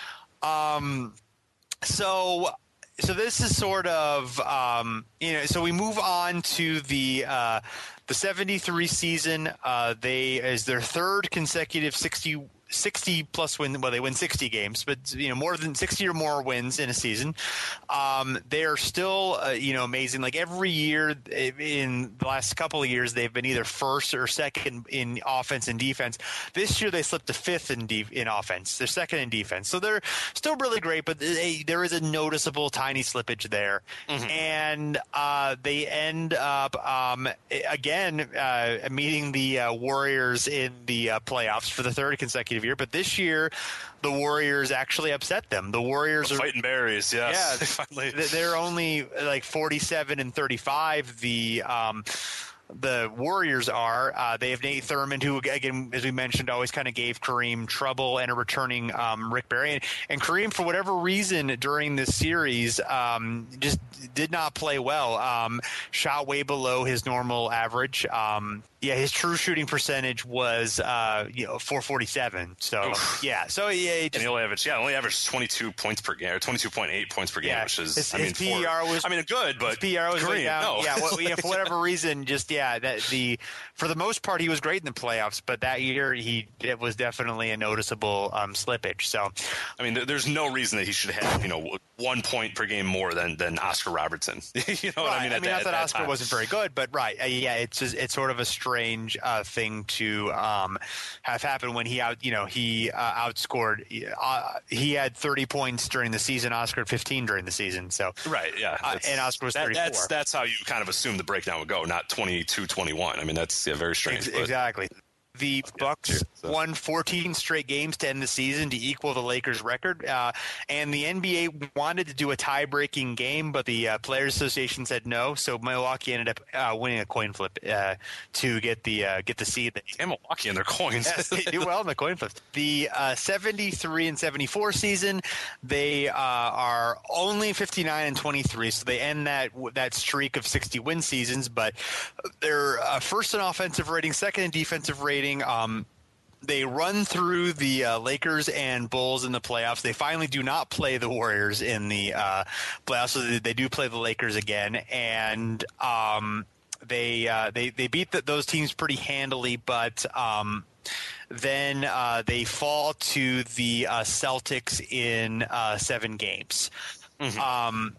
Um, so so this is sort of um, you know, so we move on to the uh, the seventy-three season. Uh, they is their third consecutive sixty. sixty plus win. Well, they win sixty games, but you know, more than sixty or more wins in a season. Um, they are still, uh, you know, amazing. Like every year in the last couple of years, they've been either first or second in offense and defense. This year, they slipped to fifth in de- in offense. They're second in defense, so they're still really great. But they, there is a noticeable tiny slippage there, Mm-hmm. and uh, they end up um, again uh, meeting the uh, Warriors in the uh, playoffs for the third consecutive year. But this year, the Warriors actually upset them. The Warriors are fighting berries. Yes. yeah, They finally. th- they're only like forty-seven and thirty-five. The um, the Warriors are. Uh, they have Nate Thurmond, who again, as we mentioned, always kind of gave Kareem trouble, and a returning um, Rick Barry. And, and Kareem, for whatever reason, during this series, um, just did not play well. Um, shot way below his normal average. Um, yeah, his true shooting percentage was uh, you know four forty-seven. So Oof. yeah, so yeah, he And just, he only averaged, yeah, only averaged twenty-two points per game, or twenty-two point eight points per game, Yeah. which is, His- I mean, his P E R for- was- I mean, good, but His P R was way Kareem, down. no. Yeah, well, yeah, for whatever reason, just yeah, that the for the most part he was great in the playoffs, but that year he it was definitely a noticeable um, slippage. So I mean, there, there's no reason that he should have, you know, one point per game more than than Oscar Robertson. you know what right, I mean? At not that, that at Oscar time. wasn't very good, but right, uh, yeah, it's just, it's sort of a strange uh, thing to um, have happen when he out, you know, he uh, outscored. Uh, he had thirty points during the season. Oscar had fifteen during the season. So Right, yeah. Uh, That's- and Oscar was that, thirty-four. That's, that's how you kind of assume the breakdown would go, not twenty-two twenty-one. I mean, that's yeah, very strange. Ex- but- exactly. The Bucks cheers, so. won fourteen straight games to end the season to equal the Lakers' record, uh, and the N B A wanted to do a tie-breaking game, but the uh, Players Association said no. So Milwaukee ended up uh, winning a coin flip uh, to get the uh, get the seed. And Milwaukee and their coins. Yes, they do well in the coin flip. The uh, seventy-three and seventy-four season, they uh, are only fifty-nine and twenty-three, so they end that that streak of sixty win seasons. But they're uh, first in offensive rating, second in defensive rating. Um, they run through the uh, Lakers and Bulls in the playoffs. They finally do not play the Warriors in the uh, playoffs, so they, they do play the Lakers again, and um, they uh, they they beat the, those teams pretty handily, but. Um, Then uh, they fall to the uh, Celtics in uh, seven games. Mm-hmm. Um,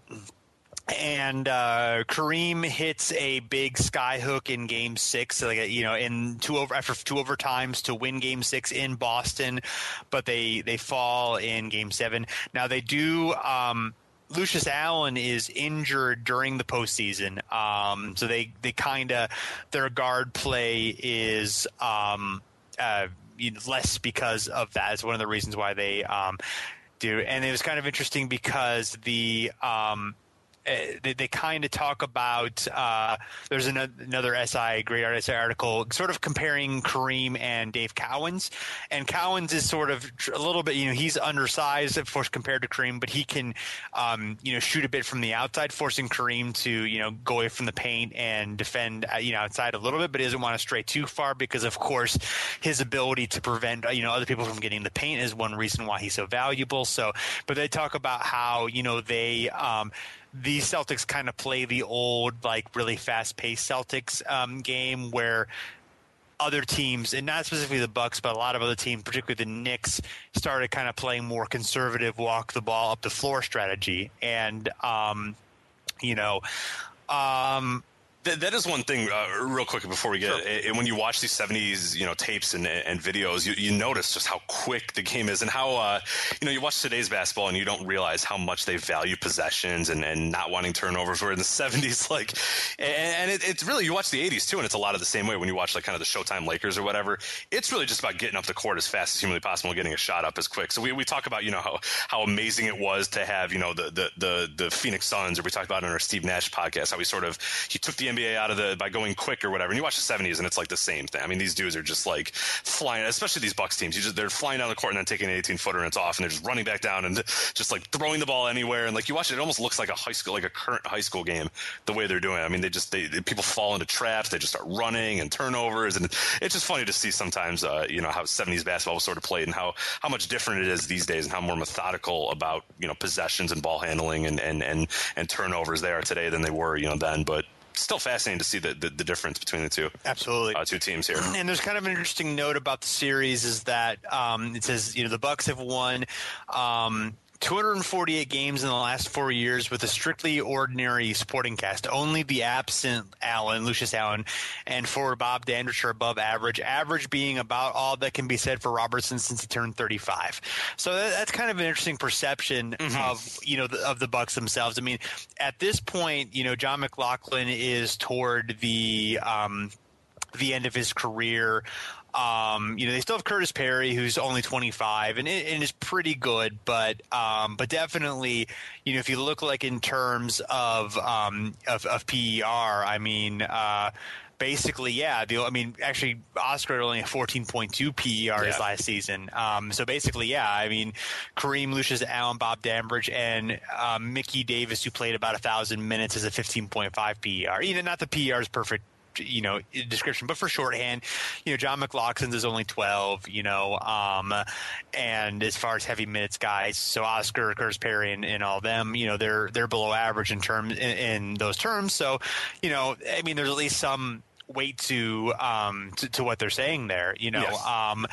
and uh, Kareem hits a big sky hook in Game Six, like you know, in two over after two overtimes to win Game Six in Boston, but they they fall in Game Seven. Now they do. Um, Lucius Allen is injured during the postseason, um, so they they kind of their guard play is. Um, Uh, you know, less because of that. It's one of the reasons why they um, do. And it was kind of interesting because the um, they, they kind of talk about uh, there's another, another S I great S I article sort of comparing Kareem and Dave Cowens, and Cowens is sort of a little bit, you know, he's undersized of course compared to Kareem, but he can um, you know shoot a bit from the outside, forcing Kareem to you know go away from the paint and defend you know outside a little bit, but he doesn't want to stray too far because of course his ability to prevent you know other people from getting the paint is one reason why he's so valuable. So, but they talk about how you know they. Um, The Celtics kind of play the old, like, really fast-paced Celtics um, game where other teams, and not specifically the Bucks, but a lot of other teams, particularly the Knicks, started kind of playing more conservative, walk the ball up the floor strategy. And, um, you know, um, That, that is one thing, uh, real quick before we get Sure. it, when you watch these seventies, you know, tapes and, and videos, you, you notice just how quick the game is and how, uh, you know, you watch today's basketball and you don't realize how much they value possessions and, and not wanting turnovers. Where in the seventies, like, and, and it, it's really, you watch the eighties too, and it's a lot of the same way when you watch like kind of the Showtime Lakers or whatever. It's really just about getting up the court as fast as humanly possible and getting a shot up as quick. So we, we talk about, you know, how, how amazing it was to have, you know, the, the, the, the Phoenix Suns, or we talked about it in our Steve Nash podcast, how he sort of, he took the N B A out of the, by going quick or whatever. And you watch the seventies and it's like the same thing. I mean, these dudes are just like flying, especially these Bucks teams. You just, they're flying down the court and then taking an eighteen footer and it's off, and they're just running back down and just like throwing the ball anywhere. And like you watch it, it almost looks like a high school, like a current high school game, the way they're doing it. I mean, they just, they, they people fall into traps. They just start running and turnovers. And it's just funny to see sometimes, uh, you know, how seventies basketball was sort of played and how, how much different it is these days and how more methodical about, you know, possessions and ball handling and, and, and, and turnovers they are today than they were, you know, then. But still fascinating to see the, the, the difference between the two. Absolutely. Uh, two teams here. And there's kind of an interesting note about the series is that um, it says, you know, the Bucks have won um, two hundred forty-eight games in the last four years with a strictly ordinary supporting cast. Only the absent Allen, Lucius Allen, and forward Bob Dandridge are above average. Average being about all that can be said for Robertson since he turned thirty-five. So that, that's kind of an interesting perception mm-hmm. of you know the, of the Bucks themselves. I mean, at this point, you know, John McLaughlin is toward the um, the end of his career. Um, you know, they still have Curtis Perry, who's only twenty-five and, and is pretty good, but um, but definitely, you know, if you look like in terms of um, of, of P E R, I mean, uh, basically, yeah. The, I mean, actually, Oscar had only a fourteen point two P E R his yeah. last season. Um, so basically, yeah. I mean, Kareem, Lucius Allen, Bob Dandridge, and um, Mickey Davis, who played about a thousand minutes, has a fifteen point five P E R. Even not the P E R is perfect, you know, description, but for shorthand, you know, John McLaughlin's is only twelve, you know, um, and as far as heavy minutes guys, so Oscar, Curtis Perry, and, and all them, you know, they're they're below average in terms in, in those terms. So, you know, I mean, there's at least some weight to um to, to what they're saying there, you know, yes. um,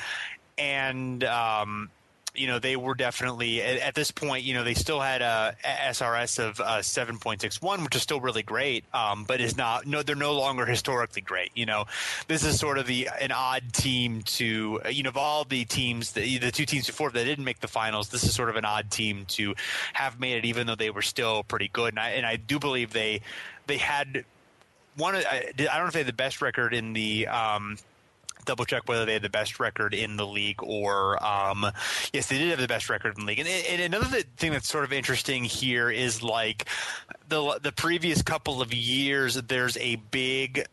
and um. You know, they were definitely at, at this point. You know, they still had a S R S of uh, seven point six one, which is still really great, um, but is not. No, they're no longer historically great. You know, this is sort of the an odd team to. You know, of all the teams, the, the two teams before that didn't make the finals, this is sort of an odd team to have made it, even though they were still pretty good. And I and I do believe they they had one. I, I don't know if they had the best record in the. Um, double check whether they had the best record in the league or um, yes, they did have the best record in the league. And, and another thing that's sort of interesting here is like the the previous couple of years, there's a big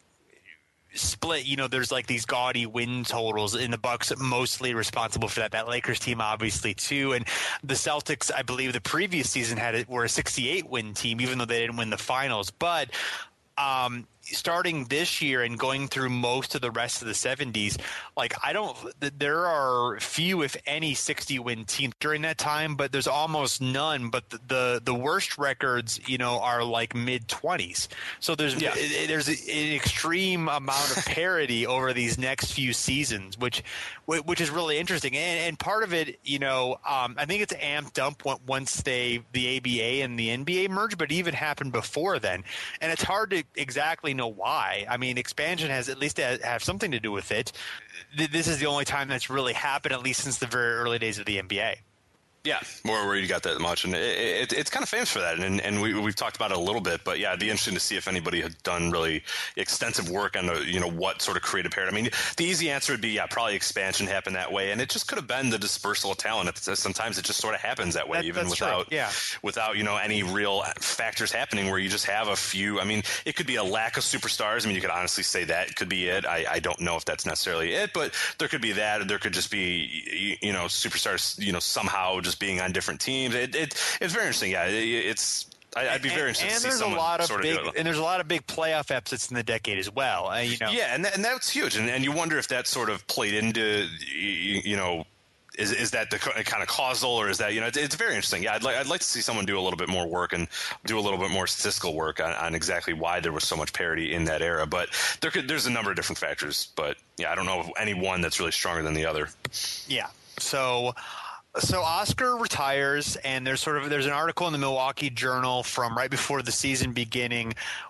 split. You know, there's like these gaudy win totals in the Bucks, mostly responsible for that. That Lakers team, obviously, too. And the Celtics, I believe, the previous season had it were a sixty-eight win team, even though they didn't win the finals. But um, starting this year and going through most of the rest of the seventies, like I don't, there are few, if any, sixty win teams during that time, but there's almost none. But the the, the worst records, you know, are like mid twenties. So there's yeah. there's an extreme amount of parity over these next few seasons, which which is really interesting. And, and part of it, you know, um, I think it's amped up once they the A B A and the N B A merge, but it even happened before then. And it's hard to exactly know why. I mean, expansion has at least have something to do with it. This is the only time that's really happened, at least since the very early days of the N B A. Yeah, where, where you got that much, and it, it, it's kind of famous for that, and and we, we've talked about it a little bit, but yeah, it'd be interesting to see if anybody had done really extensive work on the, you know, what sort of creative paradigm. I mean, the easy answer would be, yeah, probably expansion happened that way, and it just could have been the dispersal of talent. It's, sometimes it just sort of happens that way, that, even without, yeah. without, you know, any real factors happening where you just have a few. I mean, it could be a lack of superstars. I mean, you could honestly say that could be it. I, I don't know if that's necessarily it, but there could be that, or there could just be, you know, superstars, you know, somehow just being on different teams. It, it it's very interesting. Yeah, it, it's. I, I'd be very and, interested. And to see there's a someone lot of sort big, of and there's a lot of big playoff episodes in the decade as well. Uh, you know. Yeah, and that, and that's huge. And and you wonder if that sort of played into, you, you know. Is is that the kind of causal, or is that, you know, it's, it's very interesting. Yeah, I'd like I'd like to see someone do a little bit more work and do a little bit more statistical work on, on exactly why there was so much parity in that era. But there could there's a number of different factors. But yeah, I don't know of any one that's really stronger than the other. Yeah. So. So Oscar retires, and there's sort of there's an article in the Milwaukee Journal from right before the season beginning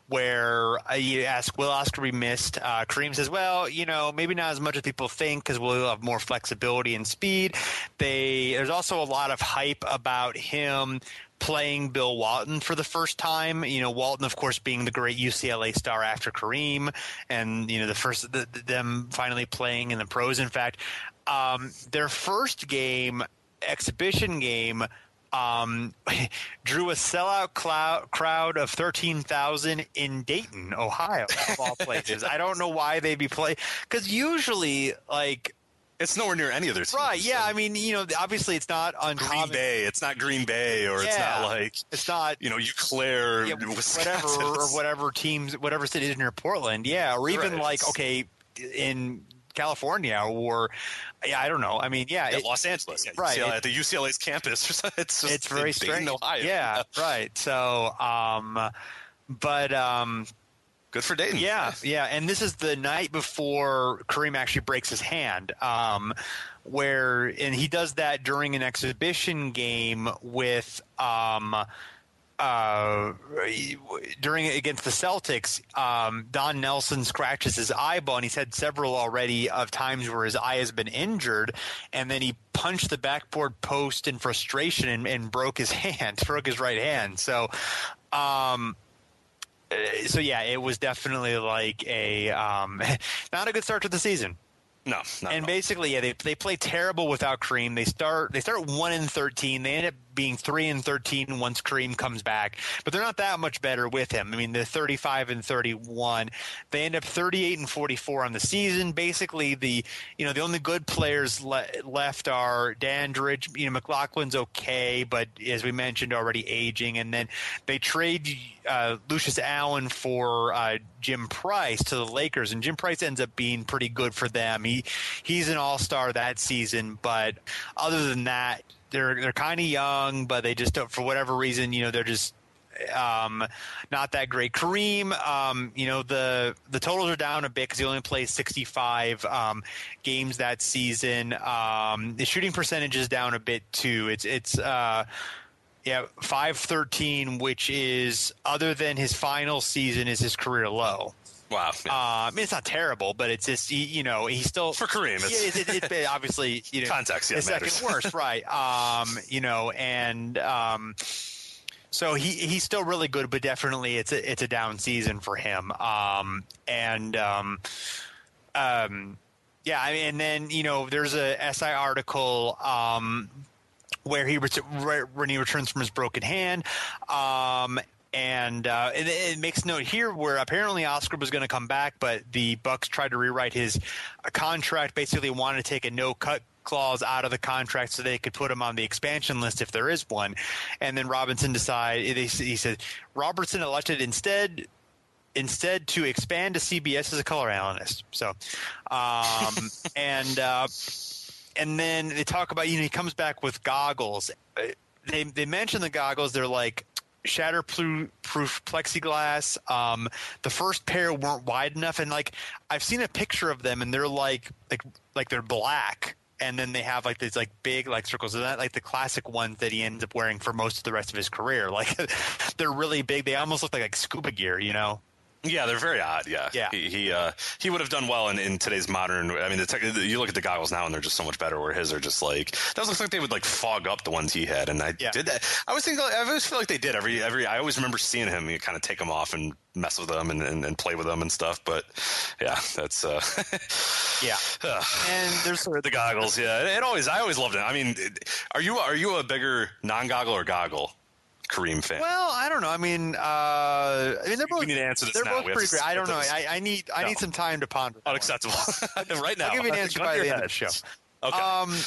where uh, you ask, will Oscar be missed? Uh, Kareem says, well, you know, maybe not as much as people think because we'll have more flexibility and speed. They there's also a lot of hype about him playing Bill Walton for the first time. You know, Walton, of course, being the great U C L A star after Kareem, and you know the first the, them finally playing in the pros. In fact, um, their first game. exhibition game um, drew a sellout clou- crowd of thirteen thousand in Dayton, Ohio, of all places. I don't know why they'd be playing – because usually, like – it's nowhere near any other team. Right, yeah. So. I mean, you know, obviously it's not uncommon. Green Bay. It's not Green Bay, or yeah, it's not like – it's not – you know, Eau Claire, yeah, whatever, or whatever teams – whatever city is near Portland. Yeah, or even right. like, okay, in – California, or yeah, I don't know. I mean, yeah, yeah it, Los Angeles, yeah, right? U C L A, at the U C L A's campus, it's just it's very strange. Ohio. Yeah, right. So, um, but um, good for Dayton. Yeah, yeah, and this is the night before Kareem actually breaks his hand. Um, where and he does that during an exhibition game with um. Uh, during against the Celtics, um, Don Nelson scratches his eyeball, and he's had several already of times where his eye has been injured, and then he punched the backboard post in frustration and, and broke his hand, broke his right hand. So, um, so yeah, it was definitely like a um, not a good start to the season. No, not and at all. basically, yeah, they they play terrible without Kareem. They start they start one and thirteen. They end up being three and thirteen once Kareem comes back, but they're not that much better with him. I mean, they're thirty-five and thirty-one. They end up thirty-eight and forty-four on the season. Basically, the you know the only good players le- left are Dandridge. You know, McLaughlin's okay, but as we mentioned, already aging. And then they trade uh, Lucius Allen for uh, Jim Price to the Lakers, and Jim Price ends up being pretty good for them. He he's an all-star that season, but other than that, they're they're kind of young, but they just don't, for whatever reason, you know, they're just um, not that great. Kareem, um, you know, the the totals are down a bit because he only plays sixty-five um, games that season. Um, the shooting percentage is down a bit too. It's it's uh, yeah, five thirteen, which is, other than his final season, is his career low. Wow. Yeah. Uh, I mean, it's not terrible, but it's just, you know, he's still for Kareem. It's, yeah, it, it, it, obviously, you know, context. Yeah, the second matters. worst, right? Um, you know, and um, so he he's still really good, but definitely it's a it's a down season for him. Um, and um, um, yeah, I mean, and then you know, there's a S I article um where he ret- when he returns from his broken hand. Um, And uh, it, it makes note here where apparently Oscar was going to come back, but the Bucks tried to rewrite his uh, contract. Basically, wanted to take a no-cut clause out of the contract so they could put him on the expansion list if there is one. And then Robinson decided. He said Robertson elected instead. Instead, to expand to C B S as a color analyst. So, um, and uh, and then they talk about, you know, he comes back with goggles. They they mention the goggles. They're like shatterproof plexiglass. Um, the first pair weren't wide enough, and like I've seen a picture of them, and they're like like like they're black, and then they have like these like big like circles. They're not like the classic ones that he ends up wearing for most of the rest of his career. Like they're really big. They almost look like, like scuba gear, you know. Yeah, they're very odd. Yeah, Yeah. He he, uh, he would have done well in, in today's modern. I mean, the tech, you look at the goggles now, and they're just so much better. Where his are just like those look like they would like fog up the ones he had. And I Yeah. did that. I always think I always feel like they did every every. I always remember seeing him. You kind of take them off and mess with them and, and, and play with them and stuff. But yeah, that's uh, Yeah. and there's the goggles. Yeah, it always. I always loved it. I mean, are you are you a bigger non-goggle or goggle Kareem fan? Well, I don't know. I mean, uh, I mean, they're both. We need to answer this They're now. both We have pretty to great. I don't know. split this. I, I need. I No. need some time to ponder. that one. Unacceptable. right now. I'll give you an answer Gun by to the your end of head. the show. Okay. Um,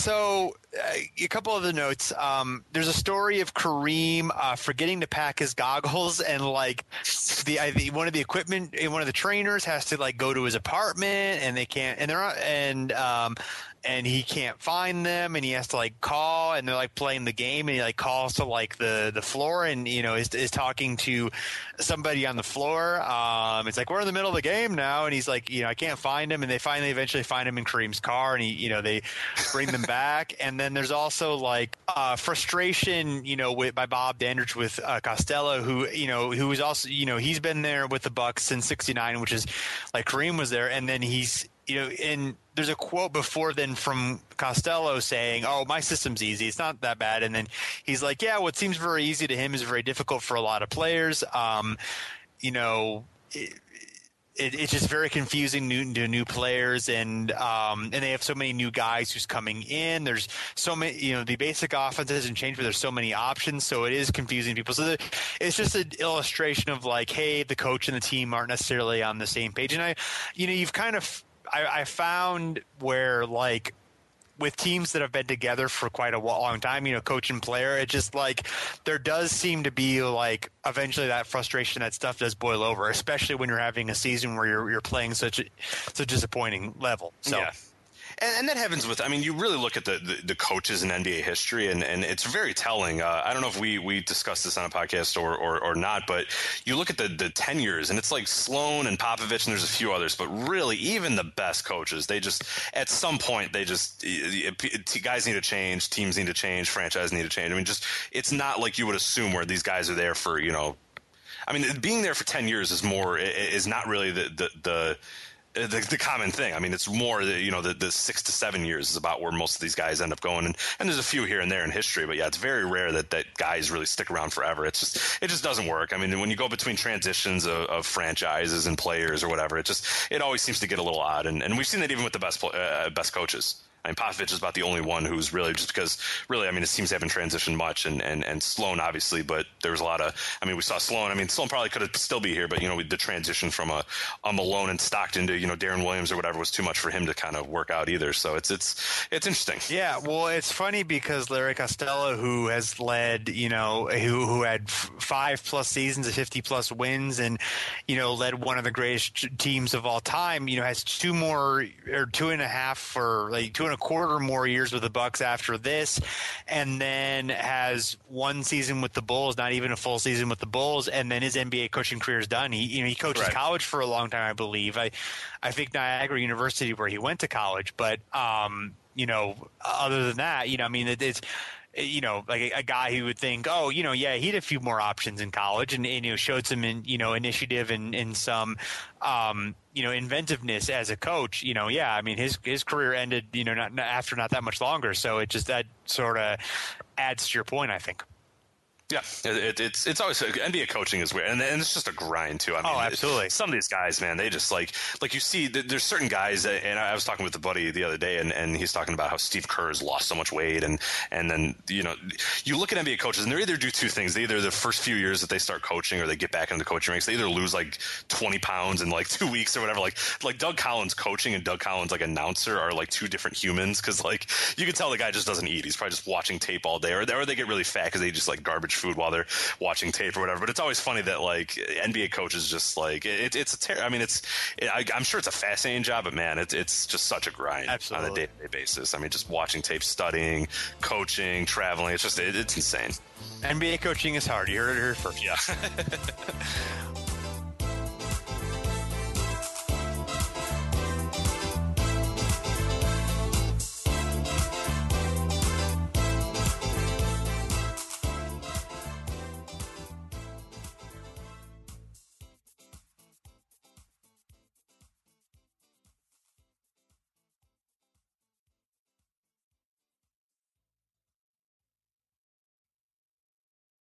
so uh, a couple of the notes. Um, there's a story of Kareem uh, forgetting to pack his goggles, and like the, I, the one of the equipment, one of the trainers has to like go to his apartment, and they can't, and they're not, and um, and he can't find them, and he has to like call, and they're like playing the game, and he like calls to like the the floor, and you know is is talking to somebody on the floor. Um, it's like we're in the middle of the game now, and he's like, you know, I can't find him, and they finally eventually find him in Kareem's car, and he, you know, they bring them back, and then there's also like uh, frustration, you know, with by Bob Dandridge with uh, Costello, who you know who was also you know he's been there with the Bucks since sixty-nine, which is like Kareem was there, and then he's you know in there's a quote before then from Costello saying, "Oh, my system's easy; it's not that bad," and then he's like, "Yeah, what seems very easy to him is very difficult for a lot of players." Um, you know. It, It, it's just very confusing new, to new players, and um, and they have so many new guys who's coming in. There's so many, you know, the basic offense hasn't changed, but there's so many options, so it is confusing people. So the, it's just an illustration of like, hey, the coach and the team aren't necessarily on the same page. And I, you know, you've kind of, I, I found where like, with teams that have been together for quite a long time, you know, coach and player, it just like there does seem to be like eventually that frustration, that stuff does boil over, especially when you're having a season where you're you're playing such a such a disappointing level. So. Yeah. And, and that happens with, I mean, you really look at the, the, the coaches in N B A history, and, and it's very telling. Uh, I don't know if we, we discussed this on a podcast or, or, or not, but you look at the, the tenures, and it's like Sloan and Popovich, and there's a few others, but really, even the best coaches, they just, at some point, they just, guys need to change, teams need to change, franchise need to change. I mean, just, it's not like you would assume where these guys are there for, you know, I mean, being there for ten years is more, is not really the, the, the The, the common thing. I mean, it's more the, you know, the, the six to seven years is about where most of these guys end up going. And, and there's a few here and there in history, but yeah, it's very rare that, that guys really stick around forever. It's just, it just doesn't work. I mean, when you go between transitions of, of franchises and players or whatever, it just, it always seems to get a little odd. And, and we've seen that even with the best, uh, best coaches. I mean, Popovich is about the only one who's really, just because really, I mean, his teams haven't transitioned much, and, and, and Sloan, obviously, but there was a lot of, I mean, we saw Sloan. I mean, Sloan probably could have still be here, but, you know, the transition from a, a Malone and Stockton to, you know, Darren Williams or whatever was too much for him to kind of work out either. So it's, it's, it's interesting. Yeah. Well, it's funny because Larry Costello, who has led, you know, who, who had f- five plus seasons of fifty plus wins and, you know, led one of the greatest teams of all time, you know, has two more or two and a half or like two and a quarter more years with the Bucks after this, and then has one season with the Bulls, not even a full season with the Bulls, and then his N B A coaching career is done. He, you know, he coaches Right. college for a long time, I believe. I, I think Niagara University, where he went to college, but um, you know, other than that, you know, I mean, it, it's. You know, like a, a guy who would think, oh, you know, yeah, he had a few more options in college, and, and you know, showed some, in, you know, initiative and, and some, um, you know, inventiveness as a coach. You know, yeah, I mean, his his career ended, you know, not, not after not that much longer. So it just that sort of adds to your point, I think. Yeah, it, it's it's always N B A coaching is weird, and, and it's just a grind too. I mean, Oh, absolutely. It, some of these guys, man, they just like like you see. There's certain guys, and I was talking with a buddy the other day, and, and he's talking about how Steve Kerr has lost so much weight, and and then you know you look at N B A coaches, and they either do two things. They either the first few years that they start coaching, or they get back into the coaching ranks. They either lose like twenty pounds in like two weeks or whatever. Like like Doug Collins coaching and Doug Collins like announcer are like two different humans, because like you can tell the guy just doesn't eat. He's probably just watching tape all day, or or they get really fat because they just like garbage food while they're watching tape or whatever. But it's always funny that like N B A coaches just like it, it's a ter- I mean it's it, I, I'm sure it's a fascinating job, but man, it's it's just such a grind. Absolutely. On a day-to-day basis. I mean, just watching tape, studying, coaching, traveling. It's just it, it's insane. N B A coaching is hard. You heard it here first. Yeah.